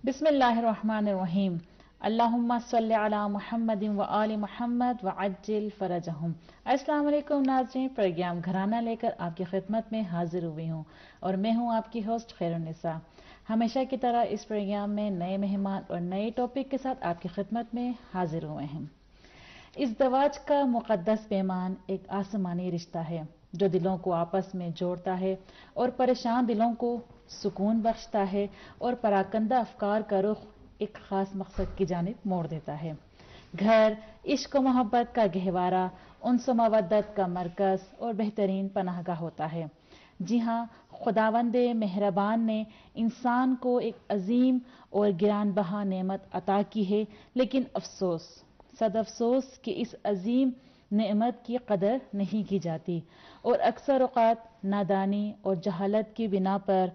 بسم اللہ الرحمن الرحیم اللہم صلی علی محمد و آل محمد وعجل فرجہم۔ السلام علیکم ناظرین، پروگرام گھرانہ لے کر آپ کی خدمت میں حاضر ہوئی ہوں اور میں ہوں آپ کی ہوسٹ خیر النساء۔ ہمیشہ کی طرح اس پروگرام میں نئے مہمان اور نئے ٹاپک کے ساتھ آپ کی خدمت میں حاضر ہوئے ہیں۔ ازدواج کا مقدس پیمان ایک آسمانی رشتہ ہے جو دلوں کو آپس میں جوڑتا ہے اور پریشان دلوں کو سکون بخشتا ہے اور پراکندہ افکار کا رخ ایک خاص مقصد کی جانب موڑ دیتا ہے۔ گھر عشق و محبت کا گہوارہ، انس و مودت کا مرکز اور بہترین پناہ گاہ ہوتا ہے۔ جی ہاں، خداوند مہربان نے انسان کو ایک عظیم اور گران بہا نعمت عطا کی ہے، لیکن افسوس، صد افسوس کہ اس عظیم نعمت کی قدر نہیں کی جاتی اور اکثر اوقات نادانی اور جہالت کی بنا پر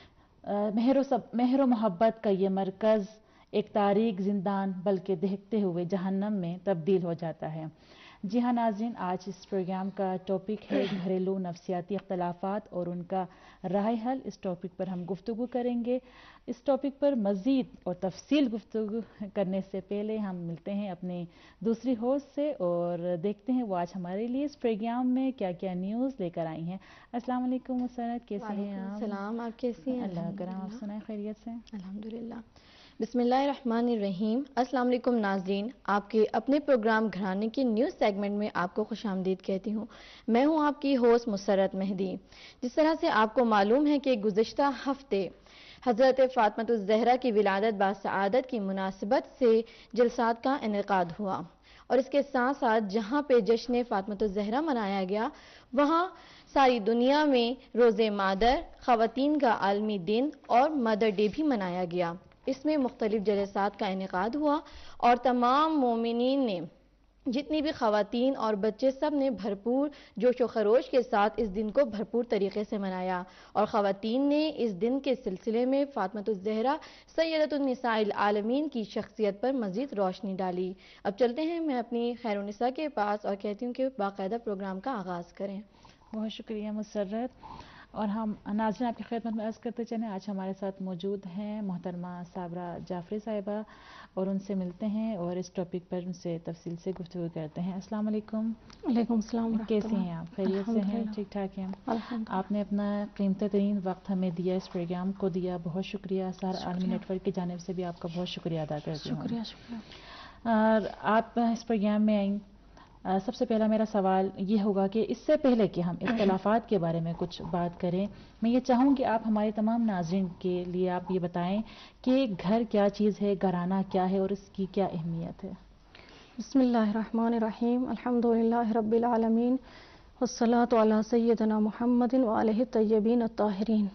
مہر و محبت کا یہ مرکز ایک تاریک زندان بلکہ دہکتے ہوئے جہنم میں تبدیل ہو جاتا ہے۔ جی ہاں ناظرین، آج اس پروگرام کا ٹاپک ہے گھریلو نفسیاتی اختلافات اور ان کا راہ حل۔ اس ٹاپک پر ہم گفتگو کریں گے۔ اس ٹاپک پر مزید اور تفصیل گفتگو کرنے سے پہلے ہم ملتے ہیں اپنی دوسری ہوسٹ سے اور دیکھتے ہیں وہ آج ہمارے لیے اس پروگرام میں کیا کیا نیوز لے کر آئی ہیں۔ السلام علیکم مسرت، کیسے ہیں آپ؟ السلام، آپ کیسی ہیں؟ اللہ کرم، آپ سنائیں خیریت سے؟ الحمدللہ۔ بسم اللہ الرحمن الرحیم۔ السلام علیکم ناظرین، آپ کے اپنے پروگرام گھرانے کی نیوز سیگمنٹ میں آپ کو خوش آمدید کہتی ہوں۔ میں ہوں آپ کی ہوسٹ مسرت مہدی۔ جس طرح سے آپ کو معلوم ہے کہ گزشتہ ہفتے حضرت فاطمہ الزہرا کی ولادت باسعادت کی مناسبت سے جلسات کا انعقاد ہوا، اور اس کے ساتھ ساتھ جہاں پہ جشن فاطمہ الزہرا منایا گیا، وہاں ساری دنیا میں روز مادر، خواتین کا عالمی دن اور مدر ڈے بھی منایا گیا۔ اس میں مختلف جلسات کا انعقاد ہوا اور تمام مومنین نے، جتنی بھی خواتین اور بچے، سب نے بھرپور جوش و خروش کے ساتھ اس دن کو بھرپور طریقے سے منایا، اور خواتین نے اس دن کے سلسلے میں فاطمہ الزہرا سیدۃ النساء العالمین کی شخصیت پر مزید روشنی ڈالی۔ اب چلتے ہیں میں اپنی خیر النساء کے پاس اور کہتی ہوں کہ باقاعدہ پروگرام کا آغاز کریں۔ بہت شکریہ مسرت، اور ہم ناظرین آپ کی خدمت میں عرض کرتے چلیں، آج ہمارے ساتھ موجود ہیں محترمہ صابرہ جعفری صاحبہ، اور ان سے ملتے ہیں اور اس ٹاپک پر ان سے تفصیل سے گفتگو کرتے ہیں۔ السلام علیکم۔ وعلیکم السلام۔ کیسی ہیں آپ؟ خیریت سے ہیں؟ ٹھیک ٹھاک ہیں؟ آپ نے اپنا قیمتی ترین وقت ہمیں دیا، اس پروگرام کو دیا، بہت شکریہ۔ سارا عالمی نیٹ ورک کی جانب سے بھی آپ کا بہت شکریہ ادا کرتی ہوں۔ شکریہ۔ اور آپ اس پروگرام میں آئیں، سب سے پہلا میرا سوال یہ ہوگا کہ اس سے پہلے کہ ہم اختلافات کے بارے میں کچھ بات کریں، میں یہ چاہوں کہ آپ ہمارے تمام ناظرین کے لیے آپ یہ بتائیں کہ گھر کیا چیز ہے، گھرانہ کیا ہے اور اس کی کیا اہمیت ہے؟ بسم اللہ الرحمن الرحیم۔ الحمدللہ رب العالمین، والصلاة علی سیدنا محمد وآلہ الطیبین الطاہرین۔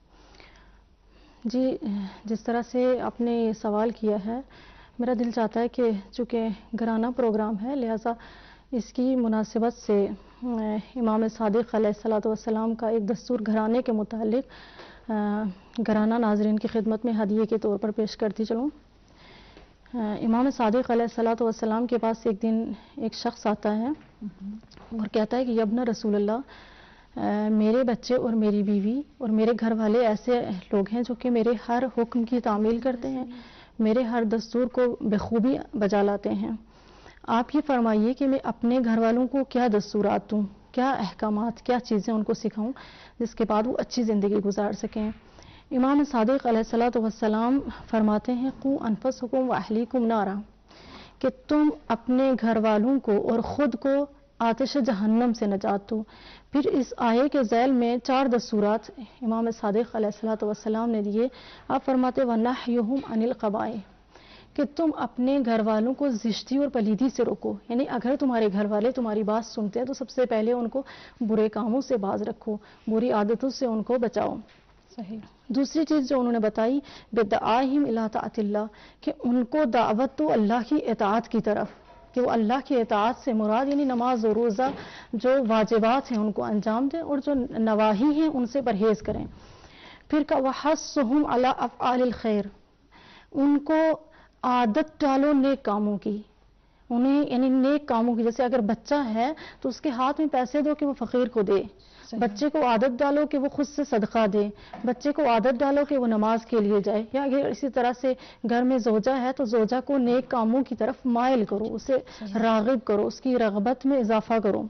جی، جس طرح سے آپ نے یہ سوال کیا ہے، میرا دل چاہتا ہے کہ چونکہ گھرانہ پروگرام ہے، لہٰذا اس کی مناسبت سے امام صادق علیہ الصلاۃ والسلام کا ایک دستور گھرانے کے متعلق گھرانہ ناظرین کی خدمت میں ہدیے کے طور پر پیش کرتی چلوں۔ امام صادق علیہ الصلاۃ والسلام کے پاس ایک دن ایک شخص آتا ہے اور کہتا ہے کہ یا ابن رسول اللہ، میرے بچے اور میری بیوی اور میرے گھر والے ایسے لوگ ہیں جو کہ میرے ہر حکم کی تعمیل کرتے ہیں، میرے ہر دستور کو بخوبی بجا لاتے ہیں۔ آپ یہ فرمائیے کہ میں اپنے گھر والوں کو کیا دستورات دوں، کیا احکامات، کیا چیزیں ان کو سکھاؤں جس کے بعد وہ اچھی زندگی گزار سکیں۔ امام صادق علیہ الصلاۃ والسلام فرماتے ہیں قوا انفسکم واہلیکم نارا، کہ تم اپنے گھر والوں کو اور خود کو آتش جہنم سے نجات دو۔ پھر اس آیے کے ذیل میں 4 دستورات امام صادق علیہ الصلاۃ والسلام نے دیے۔ آپ فرماتے وَنَحْيُهُمْ عَنِ الْقَبَائِحِ، کہ تم اپنے گھر والوں کو زشتی اور پلیدی سے روکو، یعنی اگر تمہارے گھر والے تمہاری بات سنتے ہیں تو سب سے پہلے ان کو برے کاموں سے باز رکھو، بری عادتوں سے ان کو بچاؤ۔ صحیح۔ دوسری چیز جو انہوں نے بتائی بِدْعَائِهِمْ إِلَىٰ طَاعَةِ اللَّهِ، کہ ان کو دعوت دو اللہ کی اطاعت کی طرف، کہ وہ اللہ کی اطاعت سے مراد یعنی نماز و روزہ جو واجبات ہیں ان کو انجام دیں اور جو نواہی ہیں ان سے پرہیز کریں۔ پھر کا وَحَثُّهُمْ عَلَىٰ أَفْعَالِ الْخَيْرِ، ان کو عادت ڈالو نیک کاموں کی، انہیں یعنی نیک کاموں کی، جیسے اگر بچہ ہے تو اس کے ہاتھ میں پیسے دو کہ وہ فقیر کو دے، بچے کو عادت ڈالو کہ وہ خود سے صدقہ دے، بچے کو عادت ڈالو کہ وہ نماز کے لیے جائے، یا اگر اسی طرح سے گھر میں زوجہ ہے تو زوجہ کو نیک کاموں کی طرف مائل کرو، اسے راغب کرو، اس کی رغبت میں اضافہ کرو۔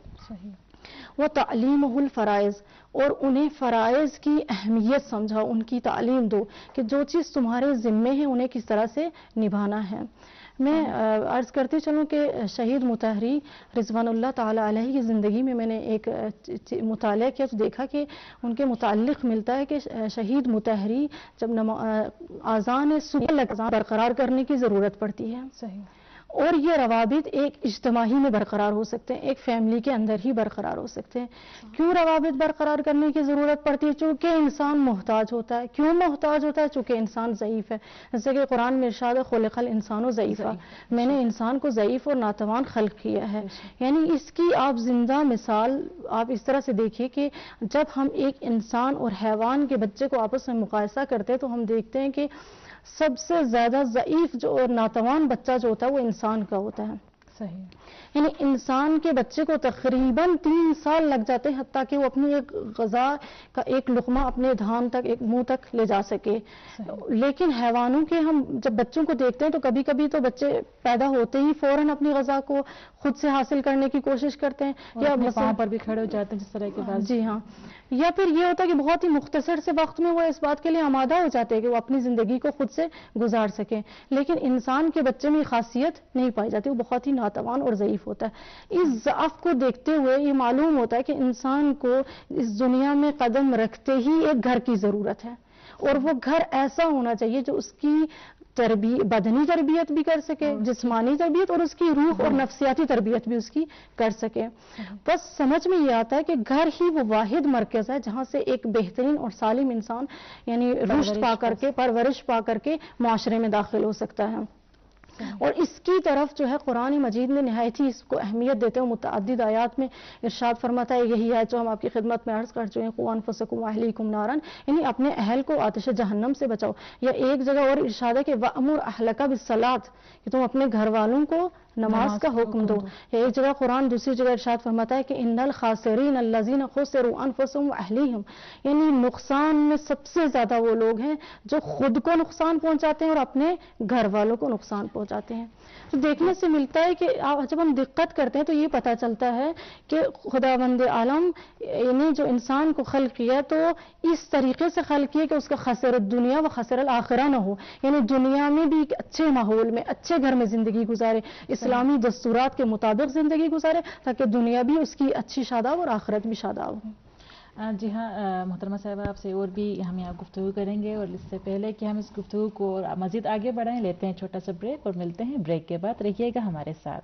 وہ تعلیمہ الفرائض، اور انہیں فرائض کی اہمیت سمجھاؤ، ان کی تعلیم دو کہ جو چیز تمہارے ذمے ہے انہیں کس طرح سے نبھانا ہے۔ میں عرض کرتی چلوں کہ شہید مطہری رضوان اللہ تعالی علیہ کی زندگی میں نے ایک مطالعہ کیا تو دیکھا کہ ان کے متعلق ملتا ہے کہ شہید مطہری جب اذان صبح برقرار کرنے کی ضرورت پڑتی ہے، صحیح، اور یہ روابط ایک اجتماعی میں برقرار ہو سکتے ہیں، ایک فیملی کے اندر ہی برقرار ہو سکتے ہیں۔ کیوں روابط برقرار کرنے کی ضرورت پڑتی ہے؟ چونکہ انسان محتاج ہوتا ہے۔ کیوں محتاج ہوتا ہے؟ چونکہ انسان ضعیف ہے، جیسے کہ قرآن میں ارشاد ہے خلق الانسان ضعیفا، میں نے انسان کو ضعیف اور ناتوان خلق کیا ہے۔ یعنی اس کی آپ زندہ مثال آپ اس طرح سے دیکھیے کہ جب ہم ایک انسان اور حیوان کے بچے کو آپس میں مقایسہ کرتے ہیں تو ہم دیکھتے ہیں کہ سب سے زیادہ ضعیف جو اور ناتوان بچہ جو ہوتا ہے وہ انسان کا ہوتا ہے، صحیح، یعنی انسان کے بچے کو تقریباً 3 سال لگ جاتے ہیں حتیٰ کہ وہ اپنی ایک غذا کا ایک لقمہ اپنے دھان تک، ایک منہ تک لے جا سکے۔ لیکن حیوانوں کے ہم جب بچوں کو دیکھتے ہیں تو کبھی کبھی تو بچے پیدا ہوتے ہی فوراً اپنی غذا کو خود سے حاصل کرنے کی کوشش کرتے ہیں، یا پاؤں پر بھی کھڑے ہو جاتے ہیں جس طرح کے بعد، جی ہاں، یا پھر یہ ہوتا ہے کہ بہت ہی مختصر سے وقت میں وہ اس بات کے لیے آمادہ ہو جاتے ہیں کہ وہ اپنی زندگی کو خود سے گزار سکیں۔ لیکن انسان کے بچے میں یہ خاصیت نہیں پائی جاتی، وہ بہت ہی ناتوان اور ضعیف ہوتا ہے۔ اس ضعف کو دیکھتے ہوئے یہ معلوم ہوتا ہے کہ انسان کو اس دنیا میں قدم رکھتے ہی ایک گھر کی ضرورت ہے، اور وہ گھر ایسا ہونا چاہیے جو اس کی بدنی تربیت بھی کر سکے، جسمانی تربیت، اور اس کی روح اور نفسیاتی تربیت بھی اس کی کر سکے۔ بس سمجھ میں یہ آتا ہے کہ گھر ہی وہ واحد مرکز ہے جہاں سے ایک بہترین اور سالم انسان یعنی رشد پا کر کے، پرورش پا کر کے معاشرے میں داخل ہو سکتا ہے۔ اور اس کی طرف جو ہے قرآن مجید نے نہایت ہی اس کو اہمیت دیتے ہوئے متعدد آیات میں ارشاد فرماتا ہے، یہی ہے جو ہم آپ کی خدمت میں عرض کر چکے ہیں، قوا انفسکم واہلیکم نارا، یعنی اپنے اہل کو آتش جہنم سے بچاؤ۔ یا ایک جگہ اور ارشاد ہے کہ وَأْمُرْ أَهْلَكَ بِالصَّلَاةِ، کہ تم اپنے گھر والوں کو نماز کا حکم دو۔ یا ایک جگہ قرآن دوسری جگہ ارشاد فرماتا ہے کہ ان الخاسرین الذین خسروا انفسهم واہلیہم، یعنی نقصان میں سب سے زیادہ وہ لوگ ہیں جو خود کو نقصان پہنچاتے ہیں اور اپنے گھر والوں کو نقصان پہنچاتے ہیں۔ تو دیکھنے سے ملتا ہے کہ جب ہم دقت کرتے ہیں تو یہ پتہ چلتا ہے کہ خداوند عالم نے جو انسان کو خلق کیا تو اس طریقے سے خلق کیا کہ اس کا خسر الدنیا و خسر الآخرہ نہ ہو، یعنی دنیا میں بھی ایک اچھے ماحول میں، اچھے گھر میں زندگی گزارے، اسلامی دستورات کے مطابق زندگی گزارے، تاکہ دنیا بھی اس کی اچھی شاداب اور آخرت بھی شاداب ہو۔ جی ہاں محترمہ صاحبہ، آپ سے اور بھی ہم یہاں گفتگو کریں گے، اور اس سے پہلے کہ ہم اس گفتگو کو مزید آگے بڑھائیں لیتے ہیں چھوٹا سا بریک، اور ملتے ہیں بریک کے بعد، رہیے گا ہمارے ساتھ۔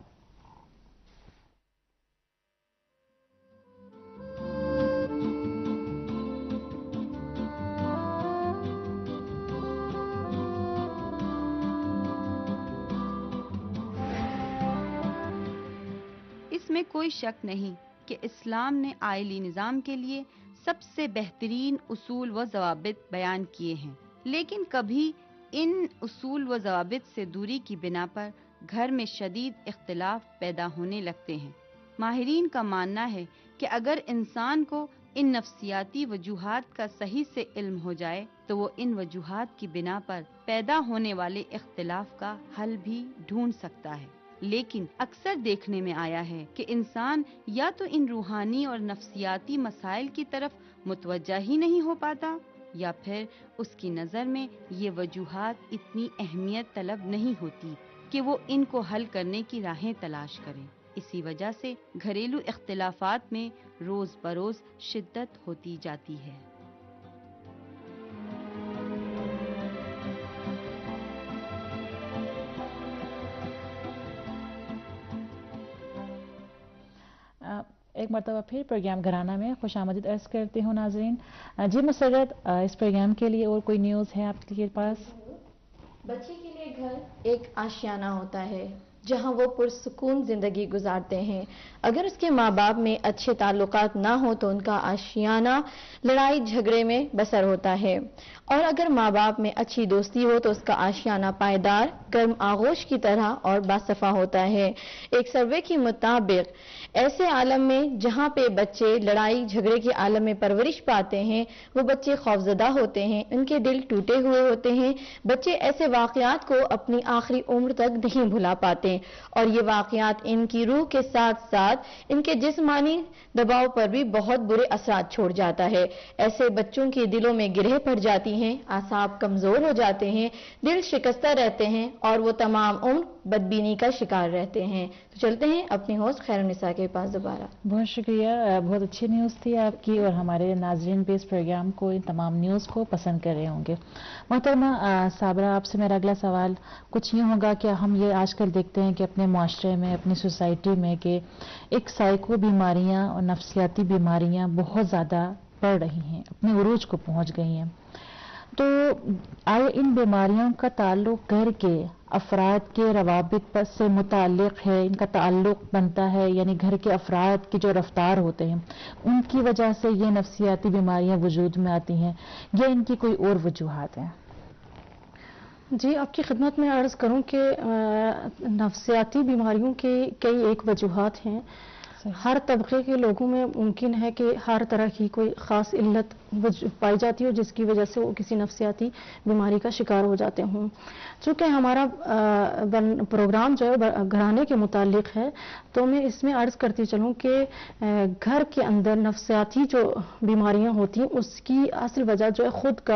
اس میں کوئی شک نہیں کہ اسلام نے آئلی نظام کے لیے سب سے بہترین اصول و ضوابط بیان کیے ہیں، لیکن کبھی ان اصول و ضوابط سے دوری کی بنا پر گھر میں شدید اختلاف پیدا ہونے لگتے ہیں۔ ماہرین کا ماننا ہے کہ اگر انسان کو ان نفسیاتی وجوہات کا صحیح سے علم ہو جائے تو وہ ان وجوہات کی بنا پر پیدا ہونے والے اختلاف کا حل بھی ڈھونڈ سکتا ہے۔ لیکن اکثر دیکھنے میں آیا ہے کہ انسان یا تو ان روحانی اور نفسیاتی مسائل کی طرف متوجہ ہی نہیں ہو پاتا، یا پھر اس کی نظر میں یہ وجوہات اتنی اہمیت طلب نہیں ہوتی کہ وہ ان کو حل کرنے کی راہیں تلاش کرے۔ اسی وجہ سے گھریلو اختلافات میں روز بروز شدت ہوتی جاتی ہے۔ ایک مرتبہ پھر پروگرام گھرانہ میں خوش آمدید عرض کرتی ہوں ناظرین۔ جی مسرت، اس پروگرام کے لیے اور کوئی نیوز ہے آپ کے پاس؟ بچے کے لیے گھر ایک آشیانہ ہوتا ہے، जहां वो पुरसुकून जिंदगी गुजारते हैं। अगर उसके माँ बाप में अच्छे ताल्लुकात ना हो तो उनका आशियाना लड़ाई झगड़े में बसर होता है, और अगर माँ बाप में अच्छी दोस्ती हो तो उसका आशियाना पायदार, गर्म आगोश की तरह और बासफा होता है। एक सर्वे के मुताबिक ऐसे आलम में जहां पे बच्चे लड़ाई झगड़े के आलम में परवरिश पाते हैं, वो बच्चे खौफजदा होते हैं, उनके दिल टूटे हुए होते हैं। बच्चे ऐसे वाकयात को अपनी आखिरी उम्र तक नहीं भुला पाते, और ये वाकयात इनकी रूह के साथ साथ इनके जिस्मानी दबाव पर भी बहुत बुरे असरात छोड़ जाता है। ऐसे बच्चों के दिलों में गिरह पड़ जाती हैं, आसाब कमजोर हो जाते हैं, दिल शिकस्ता रहते हैं, और वो तमाम उम्र बदबीनी का शिकार रहते हैं। तो चलते हैं अपनी होस्ट खैरुन्निसा के पास दोबारा। बहुत शुक्रिया, बहुत अच्छी न्यूज़ थी आपकी, और हमारे नाजरीन भी इस प्रोग्राम को, इन तमाम न्यूज़ को पसंद कर रहे होंगे। मोहतरमा साबरा, आपसे मेरा अगला सवाल कुछ यूँ होगा कि हम ये आजकल देखते हैं कि अपने माशरे में, अपनी सोसाइटी में कि एक साइको बीमारियाँ और नफ्सियाती बीमारियाँ बहुत ज़्यादा बढ़ रही हैं, अपने उरूज को पहुँच गई हैं। तो आए इन बीमारियों का ताल्लुक घर के अफराद के रवाबित पर से मुताल्लिक है, इनका ताल्लुक बनता है, यानी घर के अफराद की जो रफ्तार होते हैं उनकी वजह से ये नफ्सियाती बीमारियां वजूद में आती हैं, या इनकी कोई और वजूहात हैं? जी, आपकी खिदमत में अर्ज़ करूं कि नफ्सियाती बीमारियों की कई एक वजूहात हैं। हर तबके के लोगों में मुमकिन है कि हर तरह की कोई ख़ास इल्लत पाई जाती हो जिसकी वजह से वो किसी नफ्सियाती बीमारी का शिकार हो जाते हों। चूँकि हमारा प्रोग्राम जो है घराने के मुतालिक है, तो मैं इसमें अर्ज़ करती चलूँ कि घर के अंदर नफ्सियाती जो बीमारियां होती हैं उसकी असल वजह जो है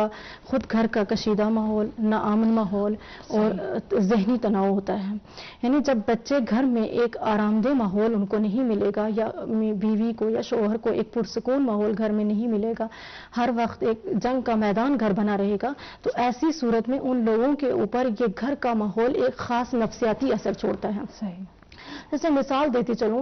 खुद घर का कशीदा माहौल, नाअमन माहौल और जहनी तनाव होता है। यानी जब बच्चे घर में एक आरामदेह माहौल उनको नहीं मिलेगा, या बीवी को या शोहर को एक पुरसुकून माहौल घर में नहीं मिलेगा, हर वक्त एक जंग का मैदान घर बना रहेगा, तो ऐसी सूरत में उन लोगों के ऊपर ये घर का माहौल एक खास नफ्सियाती असर छोड़ता है। सही। जैसे मिसाल देती चलूं,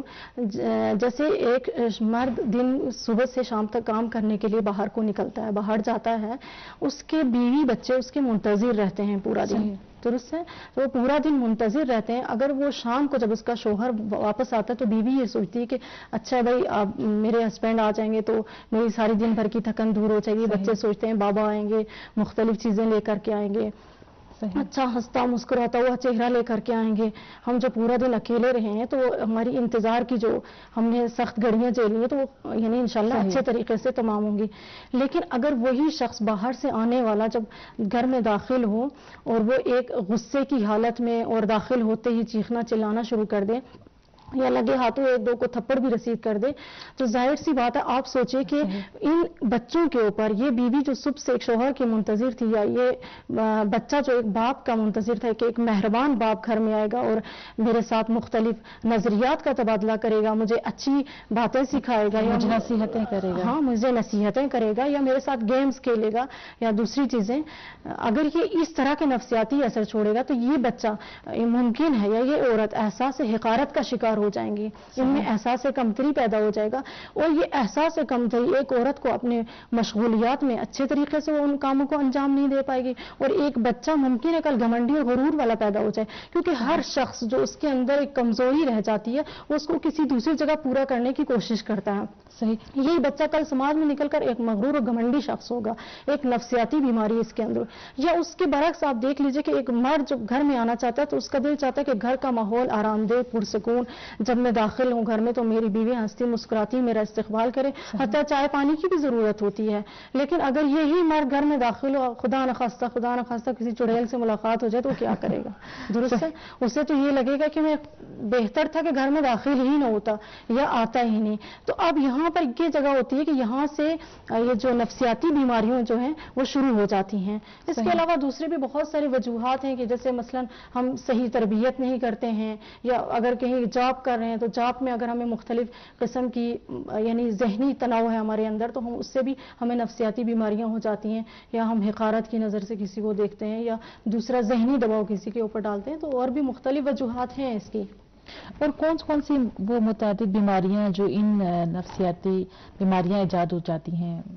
जैसे एक मर्द दिन सुबह से शाम तक काम करने के लिए बाहर को निकलता है, बाहर जाता है, उसके बीवी बच्चे उसके मुंतजिर रहते हैं पूरा दिन, दुरुस्त है, तो वो पूरा दिन मुंतजिर रहते हैं। अगर वो शाम को जब उसका शोहर वापस आता है तो बीवी ये सोचती है कि अच्छा भाई अब मेरे हस्बैंड आ जाएंगे तो मेरी सारी दिन भर की थकन दूर हो जाएगी। बच्चे सोचते हैं बाबा आएंगे, मुख्तलिफ चीजें लेकर के आएंगे, अच्छा हंसता मुस्कुराता हुआ चेहरा लेकर के आएंगे। हम जो पूरा दिन अकेले रहे हैं तो हमारी इंतजार की जो हमने सख्त घड़ियां झेली हैं तो वो यानी इंशाल्लाह अच्छे तरीके से तमाम होंगी। लेकिन अगर वही शख्स बाहर से आने वाला जब घर में दाखिल हो और वो एक गुस्से की हालत में और दाखिल होते ही चीखना चिल्लाना शुरू कर दे, या लगे हाथों एक दो को थप्पड़ भी रसीद कर दे, तो जाहिर सी बात है आप सोचिए कि इन बच्चों के ऊपर ये बीवी जो सुबह से एक शोहर की मुंतजिर थी, या ये बच्चा जो एक बाप का मुंतजिर था कि एक मेहरबान बाप घर में आएगा और मेरे साथ मुख्तलिफ नजरियात का तबादला करेगा, मुझे अच्छी बातें सिखाएगा, या मुझे नसीहतें करेगा, हाँ मुझे नसीहतें करेगा, या मेरे साथ गेम्स खेलेगा या दूसरी चीजें, अगर ये इस तरह के नफ्सियाती असर छोड़ेगा तो ये बच्चा मुमकिन है या ये औरत एहसास हिकारत का शिकार हो जाएंगी। इनमें एहसास कमतरी पैदा हो जाएगा, और ये एहसास कमतरी एक औरत को अपने मशगूलियात में अच्छे तरीके से वो उन कामों को अंजाम नहीं दे पाएगी, और एक बच्चा मुमकिन है कल घमंडी और गुरूर वाला पैदा हो जाए, क्योंकि हर शख्स जो उसके अंदर एक कमजोरी रह जाती है वो उसको किसी दूसरी जगह पूरा करने की कोशिश करता है। सही, यही बच्चा कल समाज में निकलकर एक मगरूर और घमंडी शख्स होगा, एक नफ्सियाती बीमारी इसके अंदर। या उसके बरक्स आप देख लीजिए कि एक मर्द जब घर में आना चाहता है तो उसका दिल चाहता है कि घर का माहौल आरामदेह पुरसुकून, जब मैं दाखिल हूं घर में तो मेरी बीवी हंसती मुस्कुराती मेरा इस्तकबाल करे, हत्या चाय पानी की भी जरूरत होती है। लेकिन अगर यही मर्द घर में दाखिल हो, खुदा न खास्ता किसी चुड़ैल से मुलाकात हो जाए तो क्या करेगा? दुरुस्त है, उसे तो ये लगेगा कि मैं बेहतर था कि घर में दाखिल ही ना होता या आता ही नहीं। तो अब यहाँ पर ये जगह होती है कि यहाँ से ये जो नफ्सियाती बीमारियां जो हैं वो शुरू हो जाती हैं। इसके अलावा दूसरे भी बहुत सारी वजूहात हैं कि जैसे मसलन हम सही तरबियत नहीं करते हैं, या अगर कहीं जॉब कर रहे हैं तो जॉब में अगर हमें मुख्तलिफ किस्म की यानी जहनी तनाव है हमारे अंदर तो हम उससे भी हमें नफ्सियाती बीमारियां हो जाती हैं, या हम हिकारत की नज़र से किसी को देखते हैं या दूसरा जहनी दबाव किसी के ऊपर डालते हैं। तो और भी मुख्तलिफ वजूहात हैं इसकी। और कौन सी वो मुतादिद बीमारियां जो इन नफ्सियाती बीमारियां ईजाद हो जाती हैं?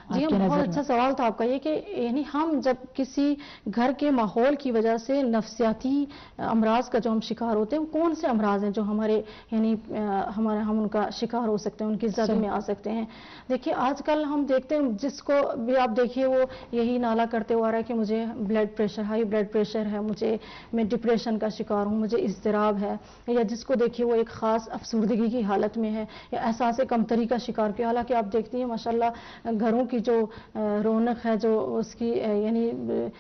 جی بہت اچھا سوال تھا آپ کا یہ کہ یعنی ہم جب کسی گھر کے ماحول کی وجہ سے نفسیاتی امراض کا جو ہم شکار ہوتے ہیں، وہ کون سے امراض ہیں جو ہمارے یعنی ہم ان کا شکار ہو سکتے ہیں، ان کی زد میں آ سکتے ہیں؟ دیکھیے آج کل ہم دیکھتے ہیں جس کو بھی آپ دیکھیے وہ یہی نالا کرتے ہوا رہا ہے کہ مجھے blood pressure, high blood pressure ہے، میں ڈپریشن کا شکار ہوں، مجھے اضطراب ہے، یا جس کو دیکھیے وہ ایک خاص افسردگی کی حالت میں ہے یا احساس کمتری کا شکار کیا. حالانکہ آپ دیکھتی ہیں ماشاءاللہ گھروں کی جو رونق ہے، جو اس کی یعنی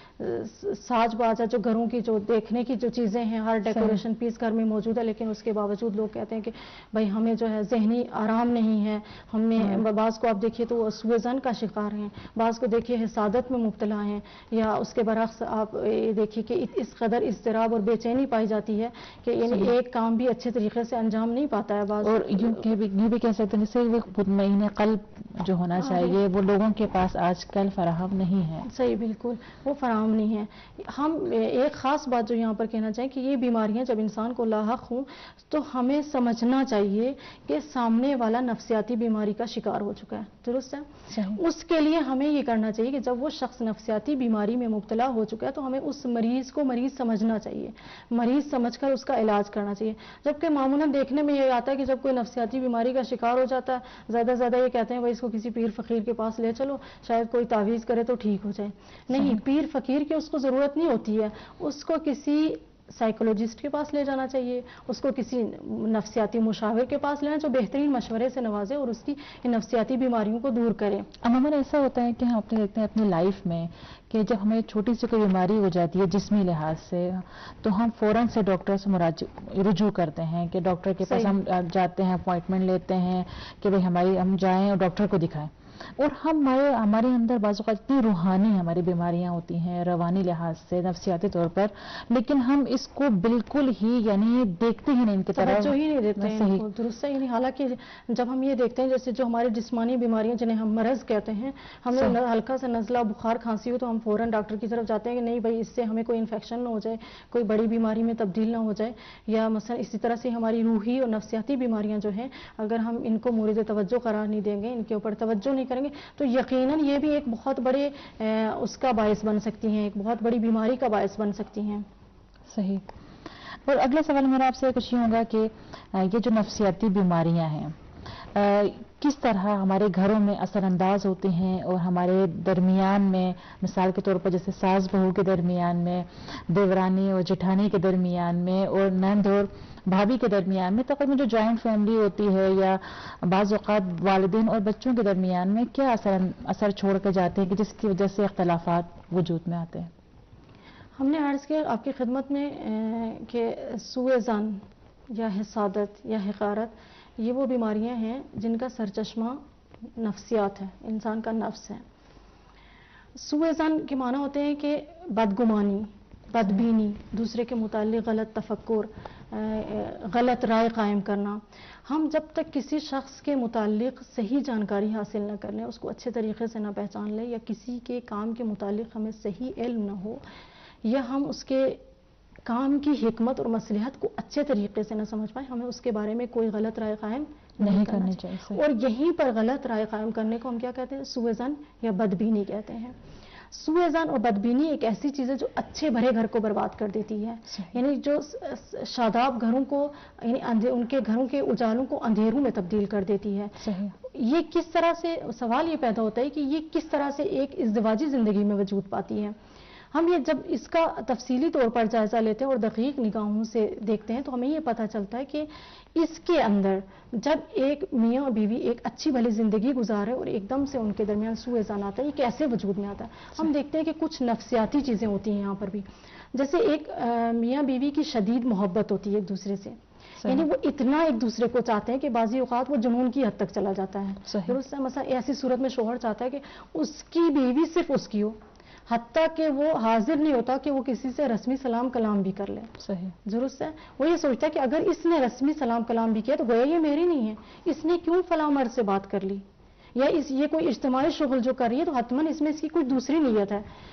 ساج باز ہے، جو گھروں کی جو دیکھنے کی جو چیزیں ہیں، ہر ڈیکوریشن پیس گھر میں موجود ہے، لیکن اس کے باوجود لوگ کہتے ہیں کہ بھائی ہمیں جو ہے ذہنی آرام نہیں ہے. ہم نے بعض کو آپ دیکھیے تو وہ سوء ظن کا شکار ہیں، بعض کو دیکھیے حسادت میں مبتلا ہیں، یا اس کے برعکس آپ دیکھیے کہ اس قدر اضطراب اور بے چینی پائی جاتی ہے کہ یعنی ایک کام بھی اچھے طریقے سے انجام نہیں پاتا ہے. بعض اور یہ بھی کہہ سکتے ہیں جیسے وہ مطمئن قلب جو ہونا چاہیے وہ لوگوں کے پاس آج کل فراہم نہیں ہے. صحیح، بالکل وہ فراہم نہیں ہے. ہم ایک خاص بات جو یہاں پر کہنا چاہیں کہ یہ بیماریاں جب انسان کو لاحق ہوں تو ہمیں سمجھنا چاہیے کہ سامنے والا نفسیاتی بیماری کا شکار ہو چکا ہے. درست ہے؟ اس کے لیے ہمیں یہ کرنا چاہیے کہ جب وہ شخص نفسیاتی بیماری میں مبتلا ہو چکا ہے تو ہمیں اس مریض کو مریض سمجھنا چاہیے، مریض سمجھ کر اس کا علاج کرنا چاہیے. جبکہ معمولاً دیکھنے میں یہ آتا ہے کہ جب کوئی نفسیاتی بیماری کا شکار ہو جاتا ہے زیادہ زیادہ یہ کہتے ہیں بھائی اس کو کسی پیر فقیر کے پاس لے چلو، شاید کوئی تعویذ کرے تو ٹھیک ہو جائے. نہیں، پیر فقیر کی اس کو ضرورت نہیں ہوتی ہے، اس کو کسی سائیکولوجسٹ کے پاس لے جانا چاہیے، اس کو کسی نفسیاتی مشاور کے پاس لینا جو بہترین مشورے سے نوازے اور اس کی نفسیاتی بیماریوں کو دور کرے. عموماً ایسا ہوتا ہے کہ ہم اپنے دیکھتے ہیں اپنی لائف میں کہ جب ہمیں چھوٹی سی کوئی بیماری ہو جاتی ہے جسمی لحاظ سے تو ہم فوراً سے ڈاکٹر سے رجوع کرتے ہیں کہ ڈاکٹر کے پاس ہم جاتے ہیں، اپوائنٹمنٹ لیتے ہیں کہ بھئی ہم جائیں اور ڈاکٹر کو دکھائیں. اور ہمارے اندر بعض اوقات اتنی روحانی ہماری بیماریاں ہوتی ہیں روانی لحاظ سے، نفسیاتی طور پر، لیکن ہم اس کو بالکل ہی یعنی دیکھتے ہی نہیں، ان کی طرف توجہ ہی نہیں دیتے ہیں. درست ہے. یعنی حالانکہ جب ہم یہ دیکھتے ہیں جیسے جو ہماری جسمانی بیماریاں جنہیں ہم مرض کہتے ہیں، ہمیں ہلکا سا نزلہ بخار کھانسی ہو تو ہم فوراً ڈاکٹر کی طرف جاتے ہیں کہ نہیں بھائی اس سے ہمیں کوئی انفیکشن نہ ہو جائے، کوئی بڑی بیماری میں تبدیل نہ ہو جائے. یا مثلا اسی طرح سے ہماری روحی اور نفسیاتی بیماریاں جو ہیں اگر ہم ان کو مورد توجہ قرار نہیں دیں گے، ان کے اوپر توجہ نہیں کریں گے تو یقیناً یہ بھی ایک بہت بڑے اس کا باعث بن سکتی ہیں، ایک بہت بڑی بیماری کا باعث بن سکتی ہیں. صحیح. اور اگلا سوال میرا آپ سے کچھ یہ ہوگا کہ یہ جو نفسیاتی بیماریاں ہیں کس طرح ہمارے گھروں میں اثر انداز ہوتے ہیں اور ہمارے درمیان میں، مثال کے طور پر جیسے ساس بہو کے درمیان میں، دیورانی اور جٹھانی کے درمیان میں، اور نند اور بھابھی کے درمیان میں، تقریباً جو جوائنٹ فیملی ہوتی ہے یا بعض اوقات والدین اور بچوں کے درمیان میں کیا اثر چھوڑ کے جاتے ہیں کہ جس کی وجہ سے اختلافات وجود میں آتے ہیں؟ ہم نے عرض کیا آپ کی خدمت میں کہ سوء ظن یا حسادت یا حقارت یہ وہ بیماریاں ہیں جن کا سرچشمہ نفسیات ہے، انسان کا نفس ہے. سوء ظن کے معنی ہوتے ہیں کہ بدگمانی، بدبینی، دوسرے کے متعلق غلط تفکر، غلط رائے قائم کرنا. ہم جب تک کسی شخص کے متعلق صحیح جانکاری حاصل نہ کر لیں، اس کو اچھے طریقے سے نہ پہچان لیں، یا کسی کے کام کے متعلق ہمیں صحیح علم نہ ہو، یا ہم اس کے کام کی حکمت اور مصلحت کو اچھے طریقے سے نہ سمجھ پائیں، ہمیں اس کے بارے میں کوئی غلط رائے قائم نہیں کرنی چاہیے. اور یہیں پر غلط رائے قائم کرنے کو ہم کیا کہتے ہیں؟ سوء ظن یا بدبینی کہتے ہیں. سوء ظن اور بدبینی ایک ایسی چیز ہے جو اچھے بھرے گھر کو برباد کر دیتی ہے. یعنی جو شاداب گھروں کو، یعنی ان کے گھروں کے اجالوں کو اندھیروں میں تبدیل کر دیتی ہے. یہ کس طرح سے، سوال یہ پیدا ہوتا ہے کہ یہ کس طرح سے ایک ازدواجی زندگی میں وجود پاتی ہے. ہم یہ جب اس کا تفصیلی طور پر جائزہ لیتے ہیں اور دقیق نگاہوں سے دیکھتے ہیں تو ہمیں یہ پتہ چلتا ہے کہ اس کے اندر جب ایک میاں اور بیوی ایک اچھی بھلی زندگی گزارے اور ایک دم سے ان کے درمیان سوء ظن آتا ہے، یہ کیسے وجود میں آتا ہے؟ ہم دیکھتے ہیں کہ کچھ نفسیاتی چیزیں ہوتی ہیں یہاں پر بھی. جیسے ایک میاں بیوی کی شدید محبت ہوتی ہے ایک دوسرے سے، یعنی وہ اتنا ایک دوسرے کو چاہتے ہیں کہ بعضی اوقات وہ جنون کی حد تک چلا جاتا ہے. مثلا ایسی صورت میں شوہر چاہتا ہے کہ اس کی بیوی صرف اس کی ہو، حتیٰ کہ وہ حاضر نہیں ہوتا کہ وہ کسی سے رسمی سلام کلام بھی کر لے. درست ہے. وہ یہ سوچتا ہے کہ اگر اس نے رسمی سلام کلام بھی کیا تو گویا یہ میری نہیں ہے، اس نے کیوں فلاں مرد سے بات کر لی، یا یہ کوئی اجتماعی شغل جو کر رہی ہے تو حتماً اس میں اس کی کوئی دوسری نیت ہے.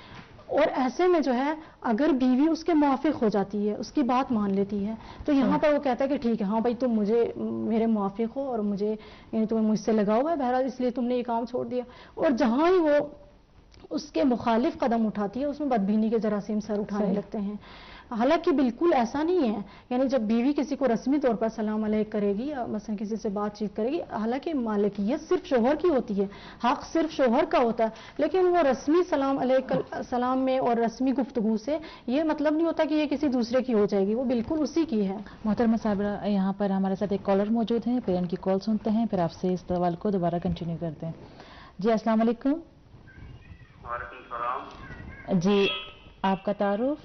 اور ایسے میں جو ہے اگر بیوی اس کے موافق ہو جاتی ہے، اس کی بات مان لیتی ہے، تو یہاں پر وہ کہتا ہے کہ ٹھیک ہے ہاں بھائی تم مجھے میرے موافق ہو اور مجھے یعنی تمہیں مجھ سے لگا ہوا ہے بہرحال اس لیے تم نے یہ کام چھوڑ دیا، اور جہاں ہی وہ اس کے مخالف قدم اٹھاتی ہے اس میں بدبینی کے جراثیم سر اٹھانے لگتے ہیں. حالانکہ بالکل ایسا نہیں ہے. یعنی جب بیوی کسی کو رسمی طور پر سلام علیک کرے گی یا مثلا کسی سے بات چیت کرے گی، حالانکہ مالکیت صرف شوہر کی ہوتی ہے، حق صرف شوہر کا ہوتا ہے، لیکن وہ رسمی سلام علیک سلام میں اور رسمی گفتگو سے یہ مطلب نہیں ہوتا کہ یہ کسی دوسرے کی ہو جائے گی، وہ بالکل اسی کی ہے. محترمہ صابرہ، یہاں پر ہمارے ساتھ ایک کالر موجود ہیں، پھر ان کی کال سنتے ہیں، پھر آپ سے اس سوال کو دوبارہ کنٹینیو کرتے ہیں. جی السلام علیکم. وعلیکم السلام. جی آپ کا تعارف؟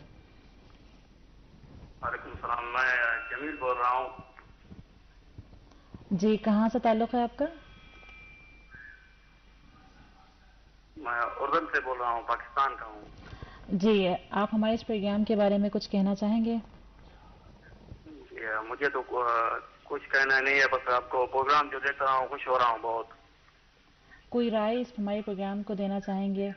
وعلیکم السلام، میں جمیل بول رہا ہوں. جی کہاں سے تعلق ہے آپ کا؟ میں اردن سے بول رہا ہوں، پاکستان کا ہوں. جی آپ ہمارے اس پروگرام کے بارے میں کچھ کہنا چاہیں گے؟ جی مجھے تو کچھ کہنا نہیں ہے، بس آپ کو پروگرام جو دیکھ رہا ہوں خوش ہو رہا ہوں بہت. کوئی رائے اس ہمارے پروگرام کو دینا چاہیں گے؟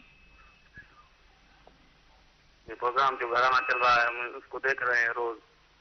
یہ پروگرام جو گھرانہ چل رہا ہے ہم اس کو دیکھ رہے ہیں روز.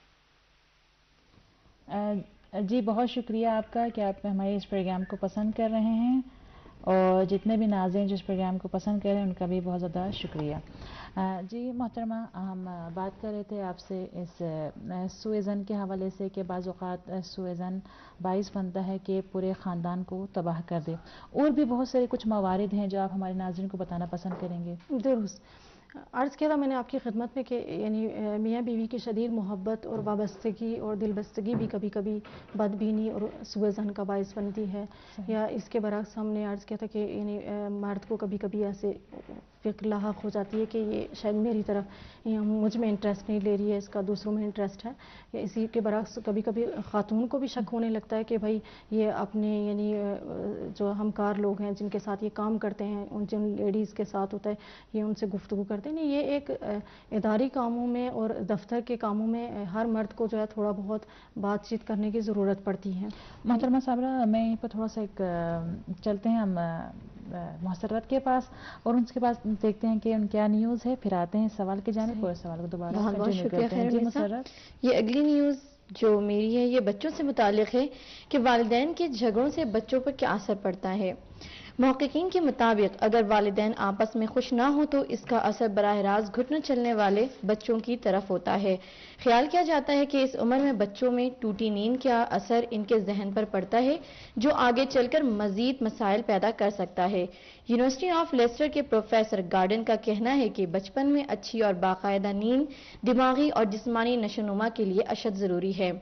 جی بہت شکریہ آپ کا کہ آپ ہمارے اس پروگرام کو پسند کر رہے ہیں، اور جتنے بھی ناظرین جو اس پروگرام کو پسند کر رہے ہیں ان کا بھی بہت زیادہ شکریہ. جی محترمہ، ہم بات کر رہے تھے آپ سے اس سوء ظن کے حوالے سے کہ بعض اوقات سوء ظن باعث بنتا ہے کہ پورے خاندان کو تباہ کر دے، اور بھی بہت سارے کچھ موارد ہیں جو آپ ہمارے ناظرین کو بتانا پسند کریں گے. درست عرض کیا تھا میں نے آپ کی خدمت میں کہ یعنی میاں بیوی کی شدید محبت اور وابستگی اور دل بستگی بھی کبھی کبھی بدبینی اور سوء ظن کا باعث بنتی ہے. یا اس کے برعکس ہم نے عرض کیا تھا کہ یعنی مرد کو کبھی کبھی ایسے فکر لاحق ہو جاتی ہے کہ یہ شاید میری طرف مجھ میں انٹرسٹ نہیں لے رہی ہے، اس کا دوسروں میں انٹرسٹ ہے. یا اسی کے برعکس کبھی کبھی خاتون کو بھی شک ہونے لگتا ہے کہ بھائی یہ اپنے یعنی جو ہمکار لوگ ہیں جن کے ساتھ یہ کام کرتے ہیں، ان جن لیڈیز کے ساتھ ہوتا ہے یہ ان سے گفتگو کرتے ہیں. نہیں، یہ ایک اداری کاموں میں اور دفتر کے کاموں میں ہر مرد کو جو ہے تھوڑا بہت بات چیت کرنے کی ضرورت پڑتی ہے. محترمہ صابرہ، میں یہیں پر تھوڑا سا ایک چلتے ہیں ہم محسرت کے پاس، اور ان کے پاس دیکھتے ہیں کہ ان کیا نیوز ہے، پھر آتے ہیں سوال کی جانب اور سوال کو دوبارہ بہت بہت کنٹینیو شکریہ کرتے ہیں. خیر جی نسا. مسرت. یہ اگلی نیوز جو میری ہے یہ بچوں سے متعلق ہے کہ والدین کے جھگڑوں سے بچوں پر کیا اثر پڑتا ہے. محققین کے مطابق اگر والدین آپس میں خوش نہ ہوں تو اس کا اثر براہ راست گھٹنے چلنے والے بچوں کی طرف ہوتا ہے. خیال کیا جاتا ہے کہ اس عمر میں بچوں میں ٹوٹی نیند کا اثر ان کے ذہن پر پڑتا ہے جو آگے چل کر مزید مسائل پیدا کر سکتا ہے. یونیورسٹی آف لیسٹر کے پروفیسر گارڈن کا کہنا ہے کہ بچپن میں اچھی اور باقاعدہ نیند دماغی اور جسمانی نشوونما کے لیے اشد ضروری ہے.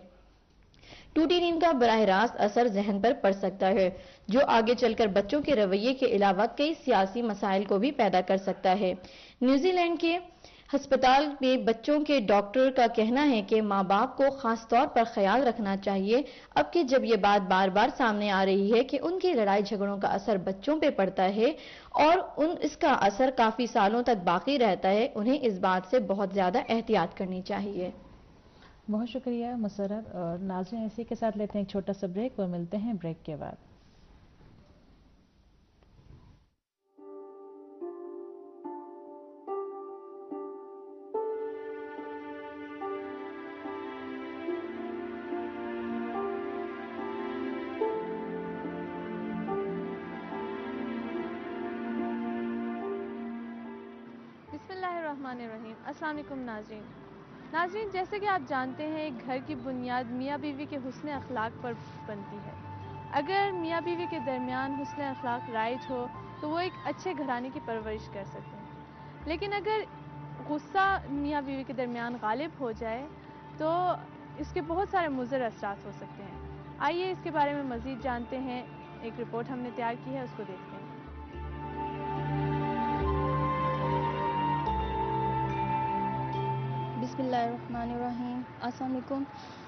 ٹوٹی نیند کا براہ راست اثر ذہن پر پڑ سکتا ہے جو آگے چل کر بچوں کے رویے کے علاوہ کئی سیاسی مسائل کو بھی پیدا کر سکتا ہے. نیوزی لینڈ کے ہسپتال میں بچوں کے ڈاکٹر کا کہنا ہے کہ ماں باپ کو خاص طور پر خیال رکھنا چاہیے اب کہ جب یہ بات بار بار سامنے آ رہی ہے کہ ان کی لڑائی جھگڑوں کا اثر بچوں پہ پڑتا ہے اور اس کا اثر کافی سالوں تک باقی رہتا ہے، انہیں اس بات سے بہت زیادہ احتیاط کرنی چاہیے. بہت شکریہ مسرت. اور ناظرین اسی کے ساتھ لیتے ہیں ایک چھوٹا سا بریک اور ملتے ہیں بریک کے بعد. السلام علیکم ناظرین، جیسے کہ آپ جانتے ہیں گھر کی بنیاد میاں بیوی کے حسن اخلاق پر بنتی ہے. اگر میاں بیوی کے درمیان حسن اخلاق رائج ہو تو وہ ایک اچھے گھرانے کی پرورش کر سکتے ہیں، لیکن اگر غصہ میاں بیوی کے درمیان غالب ہو جائے تو اس کے بہت سارے مضر اثرات ہو سکتے ہیں. آئیے اس کے بارے میں مزید جانتے ہیں. ایک رپورٹ ہم نے تیار کی ہے، اس کو دیکھتے ہیں. بسم اللہ الرحمن الرحیم. السلام علیکم.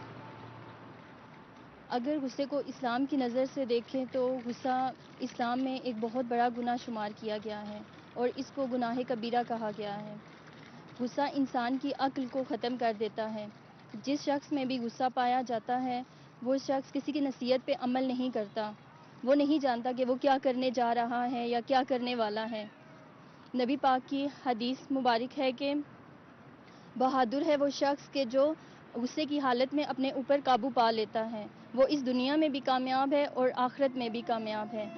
اگر غصے کو اسلام کی نظر سے دیکھیں تو غصہ اسلام میں ایک بہت بڑا گناہ شمار کیا گیا ہے اور اس کو گناہ کبیرہ کہا گیا ہے. غصہ انسان کی عقل کو ختم کر دیتا ہے. جس شخص میں بھی غصہ پایا جاتا ہے وہ شخص کسی کی نصیحت پہ عمل نہیں کرتا. وہ نہیں جانتا کہ وہ کیا کرنے جا رہا ہے یا کیا کرنے والا ہے. نبی پاک کی حدیث مبارک ہے کہ بہادر ہے وہ شخص کہ جو غصے کی حالت میں اپنے اوپر قابو پا لیتا ہے، وہ اس دنیا میں بھی کامیاب ہے اور آخرت میں بھی کامیاب ہے۔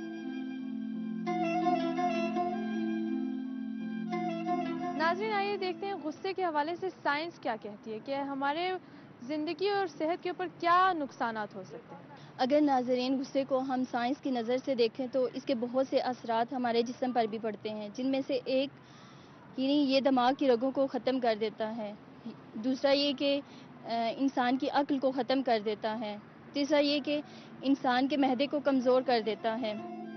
ناظرین آئیے دیکھتے ہیں غصے کے حوالے سے سائنس کیا کہتی ہے کہ ہمارے زندگی اور صحت کے اوپر کیا نقصانات ہو سکتے ہیں۔ اگر ناظرین غصے کو ہم سائنس کی نظر سے دیکھیں تو اس کے بہت سے اثرات ہمارے جسم پر بھی پڑتے ہیں، جن میں سے ایک یعنی یہ دماغ کی رگوں کو ختم کر دیتا ہے، دوسرا یہ کہ انسان کی عقل کو ختم کر دیتا ہے، تیسرا یہ کہ انسان کے معدے کو کمزور کر دیتا ہے۔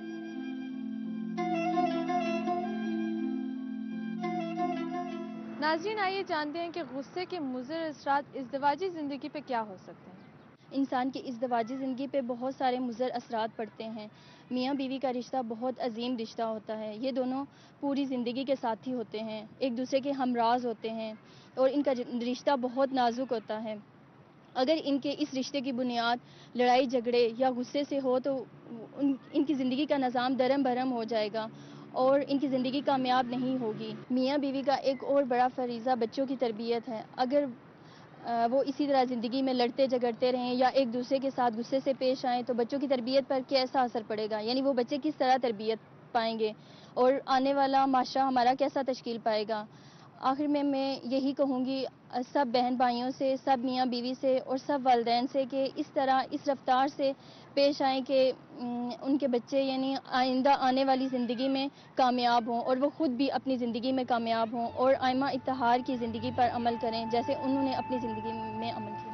ناظرین آئیے جانتے ہیں کہ غصے کے مضر اثرات ازدواجی زندگی پہ کیا ہو سکتے ہیں۔ انسان کی ازدواجی زندگی پہ بہت سارے مضر اثرات پڑتے ہیں۔ میاں بیوی کا رشتہ بہت عظیم رشتہ ہوتا ہے، یہ دونوں پوری زندگی کے ساتھی ہوتے ہیں، ایک دوسرے کے ہمراز ہوتے ہیں اور ان کا رشتہ بہت نازک ہوتا ہے۔ اگر ان کے اس رشتے کی بنیاد لڑائی جھگڑے یا غصے سے ہو تو ان کی زندگی کا نظام درم بھرم ہو جائے گا اور ان کی زندگی کامیاب نہیں ہوگی۔ میاں بیوی کا ایک اور بڑا فریضہ بچوں کی تربیت ہے۔ اگر وہ اسی طرح زندگی میں لڑتے جھگڑتے رہیں یا ایک دوسرے کے ساتھ غصے سے پیش آئیں تو بچوں کی تربیت پر کیسا اثر پڑے گا، یعنی وہ بچے کس طرح تربیت پائیں گے اور آنے والا معاشرہ ہمارا کیسا تشکیل پائے گا۔ آخر میں یہی کہوں گی سب بہن بھائیوں سے، سب میاں بیوی سے اور سب والدین سے کہ اس طرح اس رفتار سے پیش آئیں کہ ان کے بچے یعنی آئندہ آنے والی زندگی میں کامیاب ہوں اور وہ خود بھی اپنی زندگی میں کامیاب ہوں اور آئمہ اتحار کی زندگی پر عمل کریں جیسے انہوں نے اپنی زندگی میں عمل کیا۔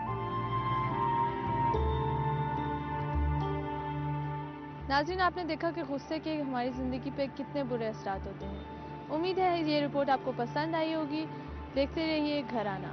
ناظرین آپ نے دیکھا کہ غصے کے ہماری زندگی پہ کتنے برے اثرات ہوتے ہیں۔ امید ہے یہ رپورٹ آپ کو پسند آئی ہوگی۔ دیکھتے رہیے گھرانہ۔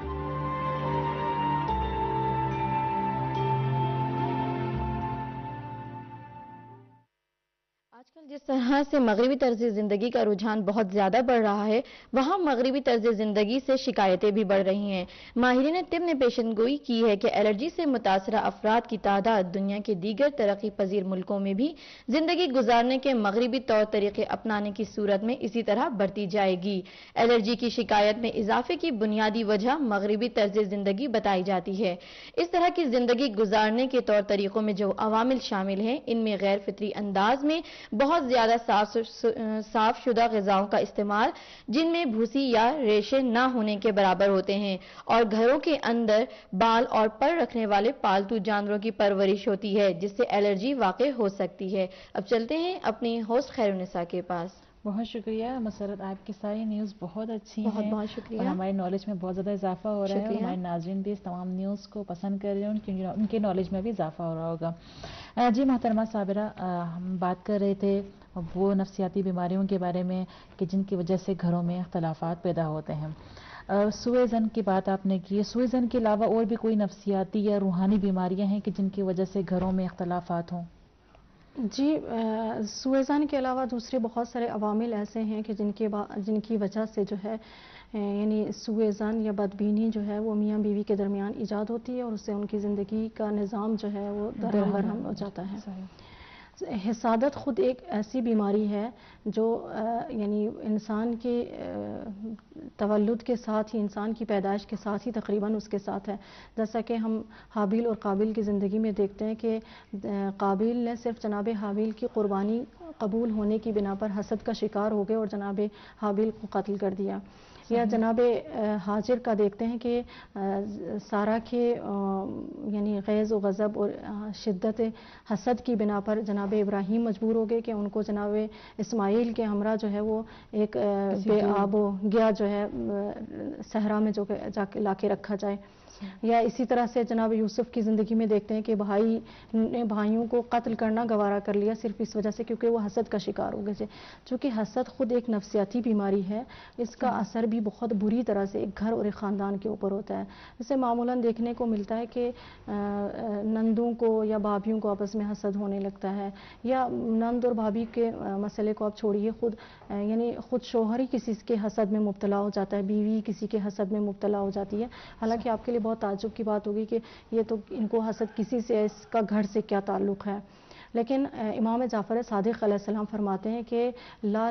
آج کل جس طرح سے مغربی طرز زندگی کا رجحان بہت زیادہ بڑھ رہا ہے، وہاں مغربی طرز زندگی سے شکایتیں بھی بڑھ رہی ہیں۔ ماہرین طب نے پیشن گوئی کی ہے کہ الرجی سے متاثرہ افراد کی تعداد دنیا کے دیگر ترقی پذیر ملکوں میں بھی زندگی گزارنے کے مغربی طور طریقے اپنانے کی صورت میں اسی طرح بڑھتی جائے گی۔ الرجی کی شکایت میں اضافے کی بنیادی وجہ مغربی طرز زندگی بتائی جاتی ہے۔ اس طرح کی زندگی گزارنے کے طور طریقوں میں جو عوامل شامل ہیں، ان میں غیر فطری انداز میں بہت زیادہ صاف شدہ غذاؤں کا استعمال، جن میں بھوسی یا ریشے نہ ہونے کے برابر ہوتے ہیں، اور گھروں کے اندر بال اور پر رکھنے والے پالتو جانوروں کی پرورش ہوتی ہے، جس سے الرجی واقع ہو سکتی ہے۔ اب چلتے ہیں اپنی ہوسٹ خیرالنساء کے پاس۔ بہت شکریہ مسرت، آپ کی ساری نیوز بہت اچھی ہیں، بہت شکریہ، اور ہماری نالج میں بہت زیادہ اضافہ ہو رہا ہے، اور ہمارے ناظرین بھی اس تمام نیوز کو پسند کر رہے ہیں، ان کے نالج میں بھی اضافہ ہو رہا ہوگا۔ جی محترمہ صابرہ، ہم بات کر رہے تھے وہ نفسیاتی بیماریوں کے بارے میں کہ جن کی وجہ سے گھروں میں اختلافات پیدا ہوتے ہیں۔ سوء ظن کی بات آپ نے کی، سوء ظن کے علاوہ اور بھی کوئی نفسیاتی یا روحانی بیماریاں ہیں کہ جن کی وجہ سے گھروں میں اختلافات ہوں؟ جی، سوء ظن کے علاوہ دوسرے بہت سارے عوامل ایسے ہیں کہ جن کی وجہ سے جو ہے یعنی سوء ظن یا بدبینی جو ہے وہ میاں بیوی کے درمیان ایجاد ہوتی ہے، اور اس سے ان کی زندگی کا نظام جو ہے وہ درہم برہم ہو جاتا ہے۔ حسادت خود ایک ایسی بیماری ہے جو یعنی انسان کے تولد کے ساتھ ہی، انسان کی پیدائش کے ساتھ ہی تقریباً اس کے ساتھ ہے۔ جیسا کہ ہم حابیل اور قابیل کی زندگی میں دیکھتے ہیں کہ قابیل نے صرف جناب حابیل کی قربانی قبول ہونے کی بنا پر حسد کا شکار ہو گئے اور جناب حابیل کو قتل کر دیا۔ یا جناب حاجر کا دیکھتے ہیں کہ سارہ کے یعنی غیظ و غضب اور شدت حسد کی بنا پر جناب ابراہیم مجبور ہو گئے کہ ان کو جناب اسماعیل کے ہمراہ جو ہے وہ ایک بے آب و گیا جو ہے صحرا میں جو جا کے لا کے رکھا جائے۔ یا اسی طرح سے جناب یوسف کی زندگی میں دیکھتے ہیں کہ بھائی نے بھائیوں کو قتل کرنا گوارا کر لیا صرف اس وجہ سے کیونکہ وہ حسد کا شکار ہو گئے تھے۔ چونکہ حسد خود ایک نفسیاتی بیماری ہے، اس کا اثر بھی بہت بری طرح سے ایک گھر اور ایک خاندان کے اوپر ہوتا ہے۔ جسے معمولاً دیکھنے کو ملتا ہے کہ نندوں کو یا بھابھیوں کو آپس میں حسد ہونے لگتا ہے، یا نند اور بھابھی کے مسئلے کو آپ چھوڑیے، خود شوہر ہی کسی کے حسد میں مبتلا ہو جاتا ہے، بیوی کسی کے حسد میں مبتلا ہو جاتی ہے۔ حالانکہ آپ کے لیے بہت تعجب کی بات ہوگی کہ یہ تو ان کو حسد کسی سے، اس کا گھر سے کیا تعلق ہے۔ لیکن امام جعفر صادق علیہ السلام فرماتے ہیں کہ لا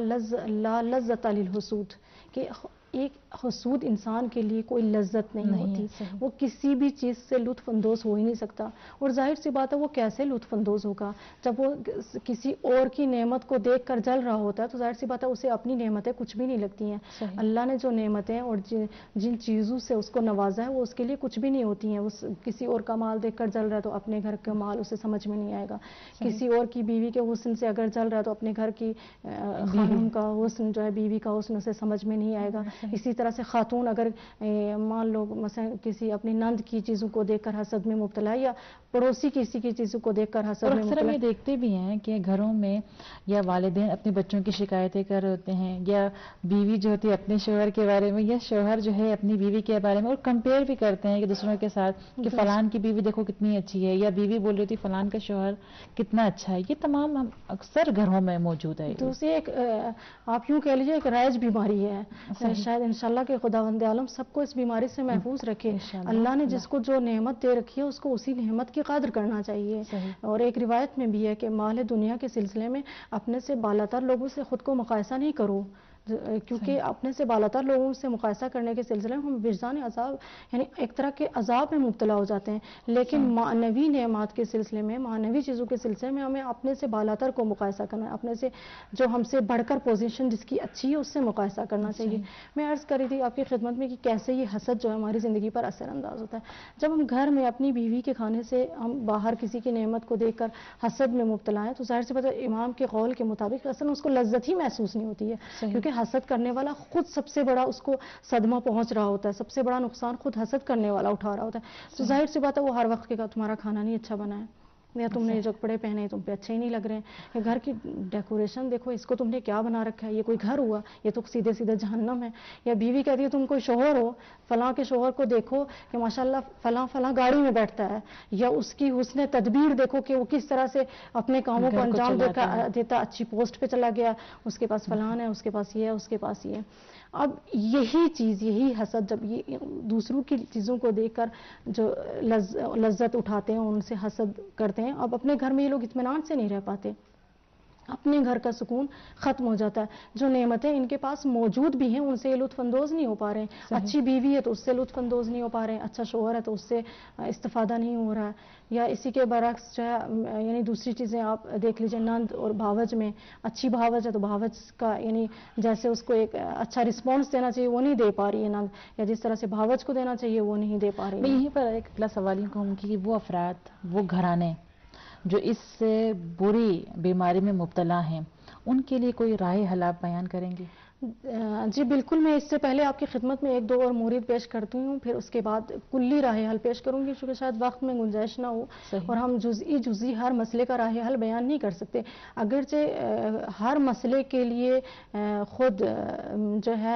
لذت للحسود، کہ ایک حسود انسان کے لیے کوئی لذت نہیں ہوتی، وہ کسی بھی چیز سے لطف اندوز ہو ہی نہیں سکتا. اور ظاہر سی بات ہے وہ کیسے لطف اندوز ہوگا جب وہ کسی اور کی نعمت کو دیکھ کر جل رہا ہوتا ہے، تو ظاہر سی بات ہے اسے اپنی نعمتیں کچھ بھی نہیں لگتی ہیں. اللہ نے جو نعمتیں اور جن چیزوں سے اس کو نوازا ہے وہ اس کے لیے کچھ بھی نہیں ہوتی ہیں. وہ کسی اور کا مال دیکھ کر جل رہا ہے تو اپنے گھر کا مال اسے سمجھ میں نہیں آئے گا. کسی اور کی بیوی کے حسن سے اگر جل رہا ہے تو اپنے گھر کی خانم کا حسن جو ہے، بیوی کا حسن اسے سمجھ میں نہیں آئے گا. اسی طرح سے خاتون اگر مان لو مثلا کسی اپنی نند کی چیزوں کو دیکھ کر حسد میں مبتلا ہے، یا پڑوسی کسی کی چیزوں کو دیکھ کر حسد میں مبتلا ہے. یہ دیکھتے بھی ہیں کہ گھروں میں یا والدین اپنے بچوں کی شکایتیں کر رہے ہوتے ہیں، یا بیوی جو ہوتی ہے اپنے شوہر کے بارے میں، یا شوہر جو ہے اپنی بیوی کے بارے میں، اور کمپیئر بھی کرتے ہیں کہ دوسروں کے ساتھ کہ فلان کی بیوی دیکھو کتنی اچھی ہے، یا بیوی بول رہی تھی فلان کا شوہر کتنا اچھا ہے. یہ تمام اکثر گھروں میں موجود ہے. دوسری ایک آپ یوں کہہ لیجیے ایک رائج بیماری ہے. شاید انشاءاللہ کہ خداوند عالم سب کو اس بیماری سے محفوظ رکھے. اللہ نے جس کو جو نعمت دے رکھی ہے اس کو اسی نعمت کی قدر کرنا چاہیے. اور ایک روایت میں بھی ہے کہ مال دنیا کے سلسلے میں اپنے سے بالاتر لوگوں سے خود کو مقایسہ نہیں کرو، کیونکہ اپنے سے بالاتر لوگوں سے مقایسہ کرنے کے سلسلے میں ہم وجدان عذاب یعنی ایک طرح کے عذاب میں مبتلا ہو جاتے ہیں. لیکن معنوی نعمات کے سلسلے میں، معنوی چیزوں کے سلسلے میں ہمیں اپنے سے بالاتر کو مقایسہ کرنا ہے، اپنے سے جو ہم سے بڑھ کر پوزیشن جس کی اچھی ہے اس سے مقایسہ کرنا چاہیے. میں عرض کر رہی تھی آپ کی خدمت میں کہ کیسے یہ حسد جو ہے ہماری زندگی پر اثر انداز ہوتا ہے. جب ہم گھر میں اپنی بیوی کے کھانے سے ہم باہر کسی کی نعمت کو دیکھ کر حسد میں مبتلا ہیں، تو ظاہر سی بات ہے امام کے قول کے مطابق اصلا اس کو لذت ہی محسوس نہیں ہوتی ہے، کیونکہ حسد کرنے والا خود سب سے بڑا اس کو صدمہ پہنچ رہا ہوتا ہے، سب سے بڑا نقصان خود حسد کرنے والا اٹھا رہا ہوتا ہے. تو ظاہر سی بات ہے وہ ہر وقت کہے گا تمہارا کھانا نہیں اچھا بنا ہے، یا تم نے جو کپڑے پہنے تم پہ اچھے ہی نہیں لگ رہے ہیں، یا گھر کی ڈیکوریشن دیکھو اس کو تم نے کیا بنا رکھا ہے، یہ کوئی گھر ہوا، یہ تو سیدھے سیدھے جہنم ہے. یا بیوی کہتی ہے تم کوئی شوہر ہو، فلاں کے شوہر کو دیکھو کہ ماشاءاللہ فلاں فلاں گاڑی میں بیٹھتا ہے، یا اس کی حسن تدبیر دیکھو کہ وہ کس طرح سے اپنے کاموں کو انجام دیتا، اچھی پوسٹ پہ چلا گیا، اس کے پاس فلان ہے، اس کے پاس یہ ہے، اس کے پاس یہ ہے. اب یہی چیز، یہی حسد جب یہ دوسروں کی چیزوں کو دیکھ کر جو لذت اٹھاتے ہیں ان سے حسد کرتے ہیں، اب اپنے گھر میں یہ لوگ اطمینان سے نہیں رہ پاتے، اپنے گھر کا سکون ختم ہو جاتا ہے. جو نعمتیں ان کے پاس موجود بھی ہیں ان سے یہ لطف اندوز نہیں ہو پا رہے ہیں. اچھی بیوی ہے تو اس سے لطف اندوز نہیں ہو پا رہے ہیں، اچھا شوہر ہے تو اس سے استفادہ نہیں ہو رہا ہے. یا اسی کے برعکس جو ہے یعنی دوسری چیزیں آپ دیکھ لیجئے، نند اور بھاوج میں، اچھی بھاوج ہے تو بھاوج کا یعنی جیسے اس کو ایک اچھا رسپانس دینا چاہیے وہ نہیں دے پا رہی ہے نند، یا جس طرح سے بھاوج کو دینا چاہیے وہ نہیں دے پا رہی ہے. میں یہیں پر ایک اگلا سوال ہی کہوں کہ وہ افراد، وہ گھرانے جو اس سے بری بیماری میں مبتلا ہیں، ان کے لیے کوئی راہ حل آپ بیان کریں گے؟ جی بالکل. میں اس سے پہلے آپ کی خدمت میں ایک دو اور مورد پیش کرتی ہوں، پھر اس کے بعد کلی راہ حل پیش کروں گی، چونکہ شاید وقت میں گنجائش نہ ہو اور ہم جزئی ہر مسئلے کا راہ حل بیان نہیں کر سکتے. اگرچہ ہر مسئلے کے لیے خود جو ہے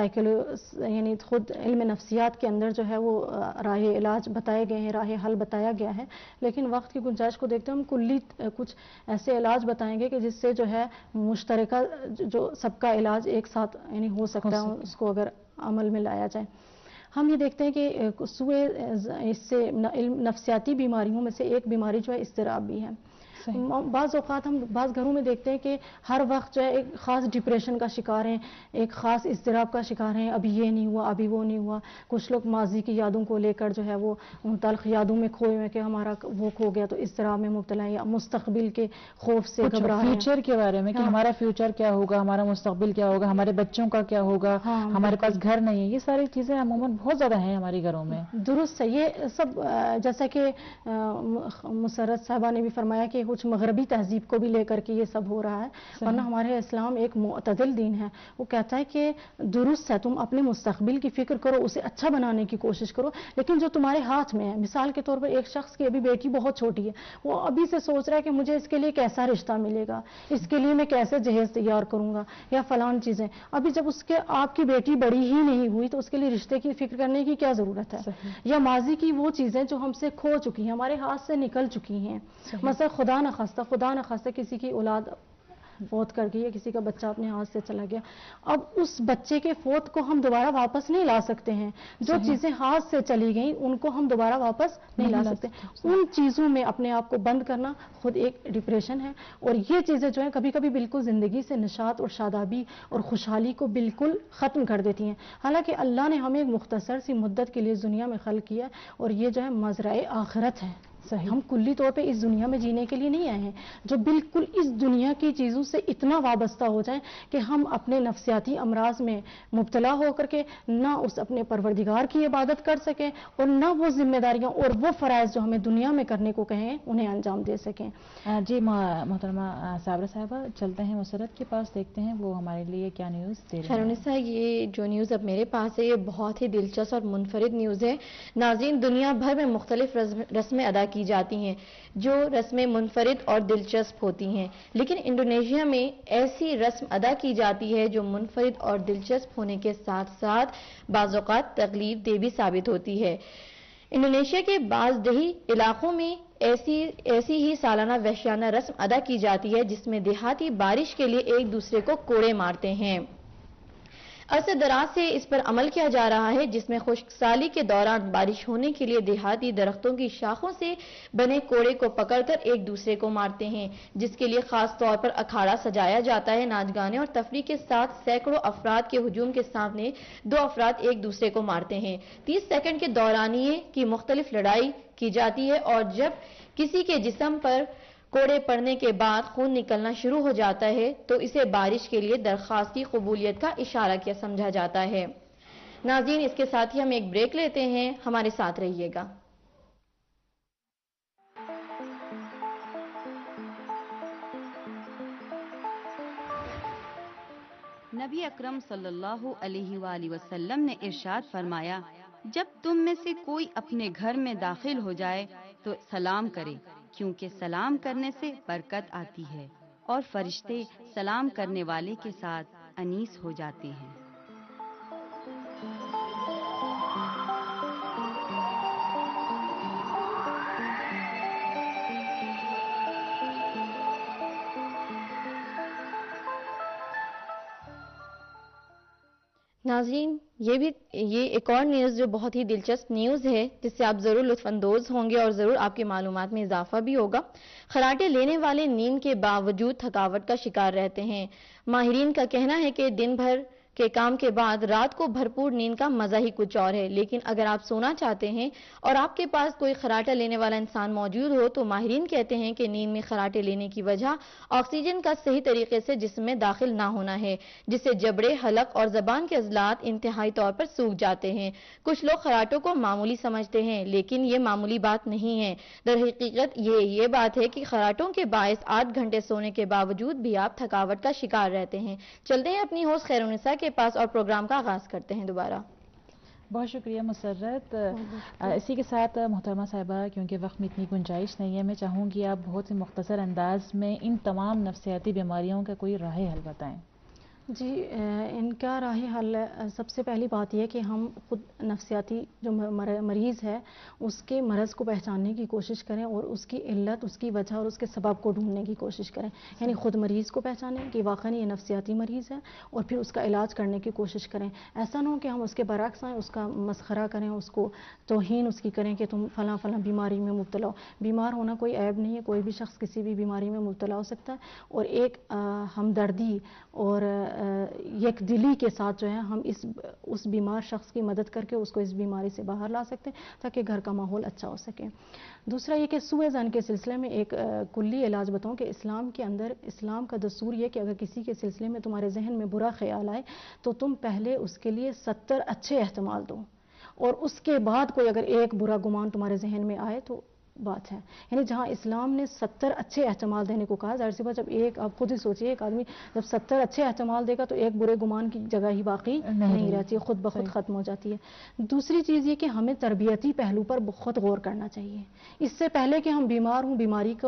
یعنی خود علم نفسیات کے اندر جو ہے وہ راہ علاج بتائے گئے ہیں، راہ حل بتایا گیا ہے، لیکن وقت کی گنجائش کو دیکھتے ہم کلی کچھ ایسے علاج بتائیں گے کہ جس سے جو ہے مشترکہ جو سب کا علاج ایک ساتھ یعنی ہو سکتا ہے، اس کو اگر عمل میں لایا جائے. ہم یہ دیکھتے ہیں کہ اس سے نفسیاتی بیماریوں میں سے ایک بیماری جو ہے اضطراب بھی ہے. بعض اوقات ہم بعض گھروں میں دیکھتے ہیں کہ ہر وقت جو ہے ایک خاص ڈپریشن کا شکار ہیں، ایک خاص اضطراب کا شکار ہیں، ابھی یہ نہیں ہوا، ابھی وہ نہیں ہوا. کچھ لوگ ماضی کی یادوں کو لے کر جو ہے وہ ان تلخ یادوں میں کھوئے ہوئے کہ ہمارا وہ کھو گیا تو اضطراب میں مبتلا ہے، یا مستقبل کے خوف سے گھبرا رہے ہیں، فیوچر کے بارے میں کہ ہمارا فیوچر کیا ہوگا، ہمارا مستقبل کیا ہوگا، ہمارے بچوں کا کیا ہوگا، ہمارے پاس گھر نہیں ہے. یہ ساری چیزیں عموماً بہت زیادہ ہیں ہمارے گھروں میں. درست ہے. یہ سب جیسا کہ مسرت صاحبہ نے بھی فرمایا کہ کچھ مغربی تہذیب کو بھی لے کر کے یہ سب ہو رہا ہے، ورنہ ہمارے اسلام ایک معتدل دین ہے. وہ کہتا ہے کہ درست ہے تم اپنے مستقبل کی فکر کرو، اسے اچھا بنانے کی کوشش کرو، لیکن جو تمہارے ہاتھ میں ہے. مثال کے طور پر ایک شخص کی ابھی بیٹی بہت چھوٹی ہے، وہ ابھی سے سوچ رہا ہے کہ مجھے اس کے لیے کیسا رشتہ ملے گا، اس کے لیے میں کیسے جہیز تیار کروں گا یا فلان چیزیں. ابھی جب اس کے آپ کی بیٹی بڑی ہی نہیں ہوئی تو اس کے لیے رشتے کی فکر کرنے کی کیا ضرورت ہے؟ یا ماضی کی وہ چیزیں جو ہم سے کھو چکی ہیں، ہمارے ہاتھ سے نکل چکی ہیں. مثلا خدا نخواستہ کسی کی اولاد فوت کر گئی ہے، کسی کا بچہ اپنے ہاتھ سے چلا گیا، اب اس بچے کے فوت کو ہم دوبارہ واپس نہیں لا سکتے ہیں. جو چیزیں ہاتھ سے چلی گئیں ان کو ہم دوبارہ واپس نہیں لا سکتے. ان چیزوں میں اپنے آپ کو بند کرنا خود ایک ڈپریشن ہے، اور یہ چیزیں جو ہیں کبھی کبھی بالکل زندگی سے نشاط اور شادابی اور خوشحالی کو بالکل ختم کر دیتی ہیں. حالانکہ اللہ نے ہمیں ایک مختصر سی مدت کے لیے اس دنیا میں خلق کیا، اور یہ جو ہے مزرعہ آخرت ہے. ہم کلی طور پہ اس دنیا میں جینے کے لیے نہیں آئے ہیں جو بالکل اس دنیا کی چیزوں سے اتنا وابستہ ہو جائیں کہ ہم اپنے نفسیاتی امراض میں مبتلا ہو کر کے نہ اس اپنے پروردگار کی عبادت کر سکیں، اور نہ وہ ذمہ داریاں اور وہ فرائض جو ہمیں دنیا میں کرنے کو کہیں انہیں انجام دے سکیں. جی محترمہ صابرہ صاحبہ، چلتے ہیں مسرت کے پاس، دیکھتے ہیں وہ ہمارے لیے کیا نیوز دے رہے ہیں. خیرونسا، یہ جو نیوز اب میرے پاس ہے یہ بہت ہی دلچسپ اور منفرد نیوز ہے. ناظرین، دنیا بھر میں مختلف رسمیں ادا کی جاتی ہیں جو رسمیں منفرد اور دلچسپ ہوتی ہیں، لیکن انڈونیشیا میں ایسی رسم ادا کی جاتی ہے جو منفرد اور دلچسپ ہونے کے ساتھ ساتھ بعض اوقات تکلیف دہ بھی ثابت ہوتی ہے. انڈونیشیا کے بعض دیہی علاقوں میں ایسی ہی سالانہ وحشیانہ رسم ادا کی جاتی ہے جس میں دیہاتی بارش کے لیے ایک دوسرے کو کوڑے مارتے ہیں. عرصے دراز سے اس پر عمل کیا جا رہا ہے، جس میں خشک سالی کے دوران بارش ہونے کے لیے دیہاتی درختوں کی شاخوں سے بنے کوڑے کو پکڑ کر ایک دوسرے کو مارتے ہیں، جس کے لیے خاص طور پر اکھاڑا سجایا جاتا ہے. ناچ گانے اور تفریح کے ساتھ سینکڑوں افراد کے ہجوم کے سامنے دو افراد ایک دوسرے کو مارتے ہیں. 30 سیکنڈ کے دورانیے کی مختلف لڑائی کی جاتی ہے، اور جب کسی کے جسم پر کوڑے پڑنے کے بعد خون نکلنا شروع ہو جاتا ہے تو اسے بارش کے لیے درخواست کی قبولیت کا اشارہ کیا سمجھا جاتا ہے. ناظرین، اس کے ساتھ ہی ہم ایک بریک لیتے ہیں، ہمارے ساتھ رہیے گا. نبی اکرم صلی اللہ علیہ وآلہ وسلم نے ارشاد فرمایا، جب تم میں سے کوئی اپنے گھر میں داخل ہو جائے تو سلام کرے، کیونکہ سلام کرنے سے برکت آتی ہے اور فرشتے سلام کرنے والے کے ساتھ انیس ہو جاتے ہیں. ناظرین، یہ ایک اور نیوز جو بہت ہی دلچسپ نیوز ہے جس سے آپ ضرور لطف اندوز ہوں گے اور ضرور آپ کی معلومات میں اضافہ بھی ہوگا. خراٹے لینے والے نیند کے باوجود تھکاوٹ کا شکار رہتے ہیں. ماہرین کا کہنا ہے کہ دن بھر کے کام کے بعد رات کو بھرپور نیند کا مزہ ہی کچھ اور ہے، لیکن اگر آپ سونا چاہتے ہیں اور آپ کے پاس کوئی خراٹا لینے والا انسان موجود ہو تو ماہرین کہتے ہیں کہ نیند میں خراٹے لینے کی وجہ آکسیجن کا صحیح طریقے سے جسم میں داخل نہ ہونا ہے، جس سے جبڑے، حلق اور زبان کے عضلات انتہائی طور پر سوکھ جاتے ہیں. کچھ لوگ خراٹوں کو معمولی سمجھتے ہیں، لیکن یہ معمولی بات نہیں ہے. در حقیقت یہ بات ہے کہ خراٹوں کے باعث 8 گھنٹے سونے کے باوجود بھی آپ تھکاوٹ کا شکار رہتے ہیں. چلتے ہیں اپنی ہوسٹ خیرونسا کے پاس اور پروگرام کا آغاز کرتے ہیں دوبارہ. بہت شکریہ مسرت. اسی کے ساتھ محترمہ صاحبہ، کیونکہ وقت میں اتنی گنجائش نہیں ہے، میں چاہوں گی آپ بہت ہی مختصر انداز میں ان تمام نفسیاتی بیماریوں کا کوئی راہ حل بتائیں. جی، ان کا راہ حل سب سے پہلی بات یہ کہ ہم خود نفسیاتی جو مریض ہے اس کے مرض کو پہچاننے کی کوشش کریں اور اس کی علت، اس کی وجہ اور اس کے سبب کو ڈھونڈنے کی کوشش کریں. یعنی خود مریض کو پہچانیں کہ واقعی یہ نفسیاتی مریض ہے اور پھر اس کا علاج کرنے کی کوشش کریں. ایسا نہ ہو کہ ہم اس کے برعکس آئیں، اس کا مسخرہ کریں، اس کو توہین اس کی کریں کہ تم فلاں فلاں بیماری میں مبتلا ہو. بیمار ہونا کوئی عیب نہیں ہے، کوئی بھی شخص کسی بھی بیماری میں مبتلا ہو سکتا ہے، اور ایک ہمدردی اور یک دلی کے ساتھ جو ہے ہم اس بیمار شخص کی مدد کر کے اس کو اس بیماری سے باہر لا سکتے ہیں تاکہ گھر کا ماحول اچھا ہو سکے. دوسرا یہ کہ سوء ظن کے سلسلے میں ایک کلی علاج بتاؤں کہ اسلام کے اندر اسلام کا دستور یہ کہ اگر کسی کے سلسلے میں تمہارے ذہن میں برا خیال آئے تو تم پہلے اس کے لیے 70 اچھے احتمال دو، اور اس کے بعد کوئی اگر ایک برا گمان تمہارے ذہن میں آئے تو بات ہے. یعنی جہاں اسلام نے 70 اچھے احتمال دینے کو کہا، ظاہر سی بات جب ایک، آپ خود ہی سوچئے، ایک آدمی جب 70 اچھے احتمال دے گا تو ایک برے گمان کی جگہ ہی باقی نہیں رہتی ہے، خود بخود ختم ہو جاتی ہے. دوسری چیز یہ کہ ہمیں تربیتی پہلو پر بہت غور کرنا چاہیے. اس سے پہلے کہ ہم بیمار ہوں،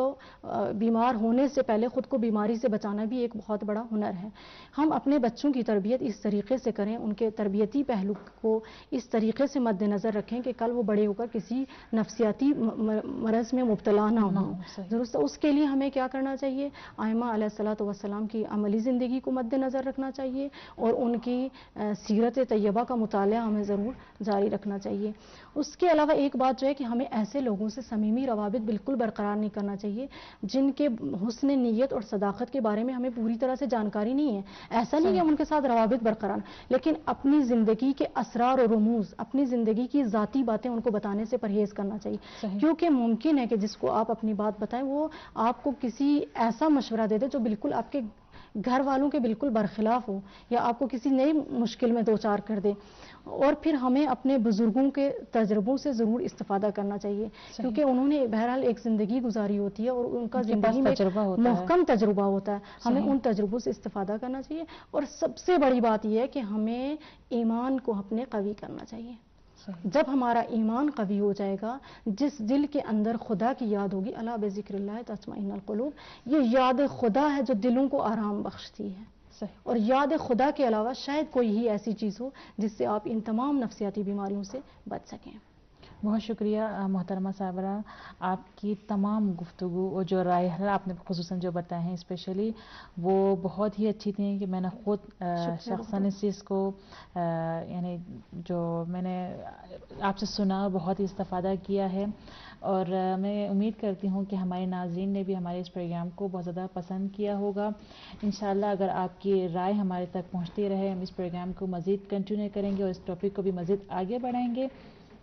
بیمار ہونے سے پہلے خود کو بیماری سے بچانا بھی ایک بہت بڑا ہنر ہے. ہم اپنے بچوں کی تربیت اس طریقے سے کریں، ان کے تربیتی پہلو کو اس طریقے سے مد نظر رکھیں کہ کل وہ بڑے ہو کر کسی نفسیاتی مرض میں مبتلا نہ ہوں. درست. اس کے لیے ہمیں کیا کرنا چاہیے؟ آئمہ علیہ الصلوۃ والسلام کی عملی زندگی کو مد نظر رکھنا چاہیے اور ان کی سیرت طیبہ کا مطالعہ ہمیں ضرور جاری رکھنا چاہیے. اس کے علاوہ ایک بات جو ہے کہ ہمیں ایسے لوگوں سے صمیمی روابط بالکل برقرار نہیں کرنا چاہیے جن کے حسن نیت اور صداقت کے بارے میں ہمیں پوری طرح سے جانکاری نہیں ہے. ایسا نہیں کہ ہم ان کے ساتھ روابط برقرار، لیکن اپنی زندگی کے اسرار و رموز، اپنی زندگی کی ذاتی باتیں ان کو بتانے سے پرہیز کرنا چاہیے. کیونکہ ممکن ہے کہ جس کو آپ اپنی بات بتائیں وہ آپ کو کسی ایسا مشورہ دے دے جو بالکل آپ کے گھر والوں کے بالکل برخلاف ہو، یا آپ کو کسی نئی مشکل میں دوچار کر دے. اور پھر ہمیں اپنے بزرگوں کے تجربوں سے ضرور استفادہ کرنا چاہیے، کیونکہ انہوں نے بہرحال ایک زندگی گزاری ہوتی ہے اور ان کا زندگی میں محکم تجربہ ہوتا ہے. ہمیں ان تجربوں سے استفادہ کرنا چاہیے. اور سب سے بڑی بات یہ ہے کہ ہمیں ایمان کو اپنے قوی کرنا چاہیے. جب ہمارا ایمان قوی ہو جائے گا، جس دل کے اندر خدا کی یاد ہوگی، الا بذکر اللہ تطمئن القلوب، یہ یاد خدا ہے جو دلوں کو آرام بخشتی ہے. اور یاد خدا کے علاوہ شاید کوئی ہی ایسی چیز ہو جس سے آپ ان تمام نفسیاتی بیماریوں سے بچ سکیں. بہت شکریہ محترمہ صابرہ، آپ کی تمام گفتگو اور جو رائے آپ نے خصوصاً جو بتائے ہیں اسپیشلی وہ بہت ہی اچھی تھیں کہ میں نے خود شخصاً اس چیز کو یعنی جو میں نے آپ سے سنا بہت ہی استفادہ کیا ہے. اور میں امید کرتی ہوں کہ ہمارے ناظرین نے بھی ہمارے اس پروگرام کو بہت زیادہ پسند کیا ہوگا. انشاءاللہ اگر آپ کی رائے ہمارے تک پہنچتی رہے، ہم اس پروگرام کو مزید کنٹینیو کریں گے اور اس ٹاپک کو بھی مزید آگے بڑھائیں گے.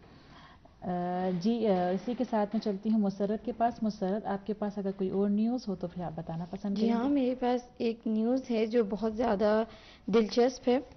جی اسی کے ساتھ میں چلتی ہوں مسرت کے پاس. مسرت، آپ کے پاس اگر کوئی اور نیوز ہو تو پھر آپ بتانا پسند کریں گے. جی ہاں، میرے پاس ایک نیوز ہے جو بہت زیادہ دلچسپ ہے.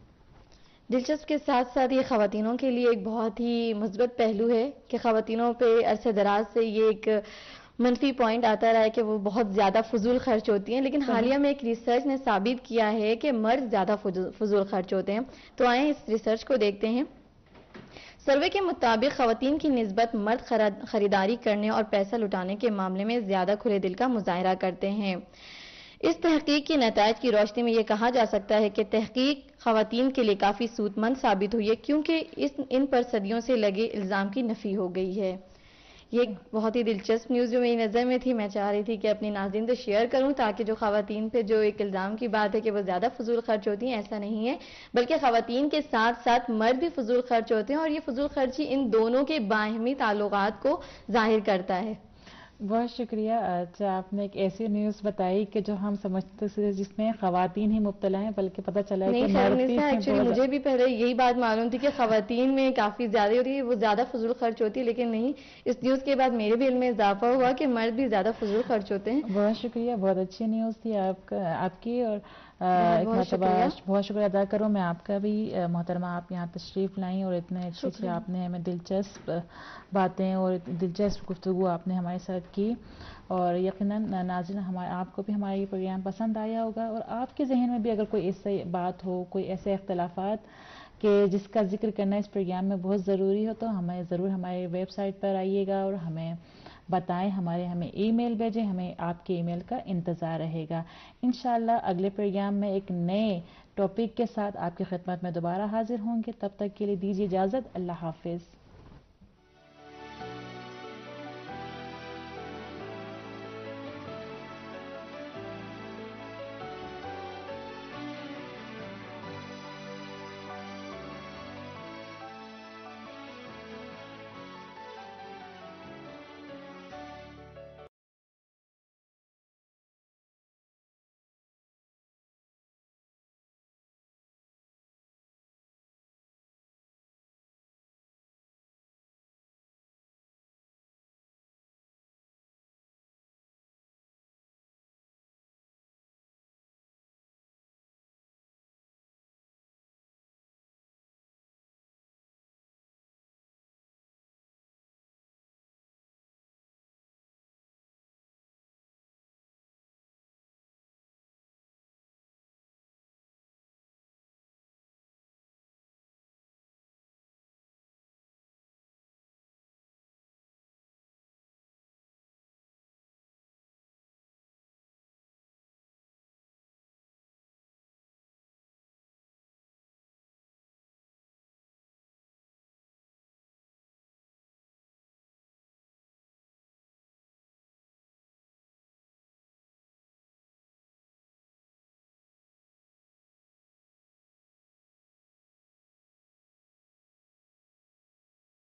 دلچسپ کے ساتھ ساتھ یہ خواتینوں کے لیے ایک بہت ہی مثبت پہلو ہے کہ خواتینوں پہ عرصہ دراز سے یہ ایک منفی پوائنٹ آتا رہا ہے کہ وہ بہت زیادہ فضول خرچ ہوتی ہیں، لیکن حالیہ میں ایک ریسرچ نے ثابت کیا ہے کہ مرد زیادہ فضول خرچ ہوتے ہیں. تو آئیں اس ریسرچ کو دیکھتے ہیں. سروے کے مطابق خواتین کی نسبت مرد خریداری کرنے اور پیسہ لٹانے کے معاملے میں زیادہ کھلے دل کا مظاہرہ کرتے ہیں. اس تحقیق کے نتائج کی روشنی میں یہ کہا جا سکتا ہے کہ تحقیق خواتین کے لیے کافی سود مند ثابت ہوئی ہے، کیونکہ ان پر صدیوں سے لگے الزام کی نفی ہو گئی ہے. یہ ایک بہت ہی دلچسپ نیوز جو میری نظر میں تھی، میں چاہ رہی تھی کہ اپنی ناظرین سے شیئر کروں تاکہ جو خواتین پہ جو ایک الزام کی بات ہے کہ وہ زیادہ فضول خرچ ہوتی ہیں، ایسا نہیں ہے، بلکہ خواتین کے ساتھ ساتھ مرد بھی فضول خرچ ہوتے ہیں، اور یہ فضول خرچی ان دونوں کے باہمی تعلقات کو ظاہر کرتا ہے. بہت شکریہ. اچھا، آپ نے ایک ایسی نیوز بتائی کہ جو ہم سمجھتے تھے جس میں خواتین ہی مبتلا ہیں، بلکہ پتہ چلا ہے کہ مرد بھی ہیں. ایکچولی مجھے بھی پہلے یہی بات معلوم تھی کہ خواتین میں کافی زیادہ ہوتی ہے، وہ زیادہ فضول خرچ ہوتی ہے، لیکن نہیں، اس نیوز کے بعد میرے بھی علم میں اضافہ ہوا کہ مرد بھی زیادہ فضول خرچ ہوتے ہیں. بہت شکریہ، بہت اچھی نیوز تھی آپ کی. اور ایک مرتبہ بہت شکریہ ادا کروں میں آپ کا بھی محترمہ، آپ یہاں تشریف لائیں اور اتنے اچھی آپ نے ہمیں دلچسپ باتیں اور دلچسپ گفتگو آپ نے ہمارے ساتھ کی. اور یقیناً ناظرین آپ کو بھی ہمارا یہ پروگرام پسند آیا ہوگا، اور آپ کے ذہن میں بھی اگر کوئی ایسی بات ہو، کوئی ایسے اختلافات کہ جس کا ذکر کرنا اس پروگرام میں بہت ضروری ہو، تو ہمیں ضرور ہمارے ویب سائٹ پر آئیے گا اور ہمیں بتائیں، ہمیں ای میل بھیجیں، ہمیں آپ کے ای میل کا انتظار رہے گا. انشاءاللہ اگلے پروگرام میں ایک نئے ٹاپک کے ساتھ آپ کی خدمت میں دوبارہ حاضر ہوں گے. تب تک کے لیے دیجیے اجازت. اللہ حافظ.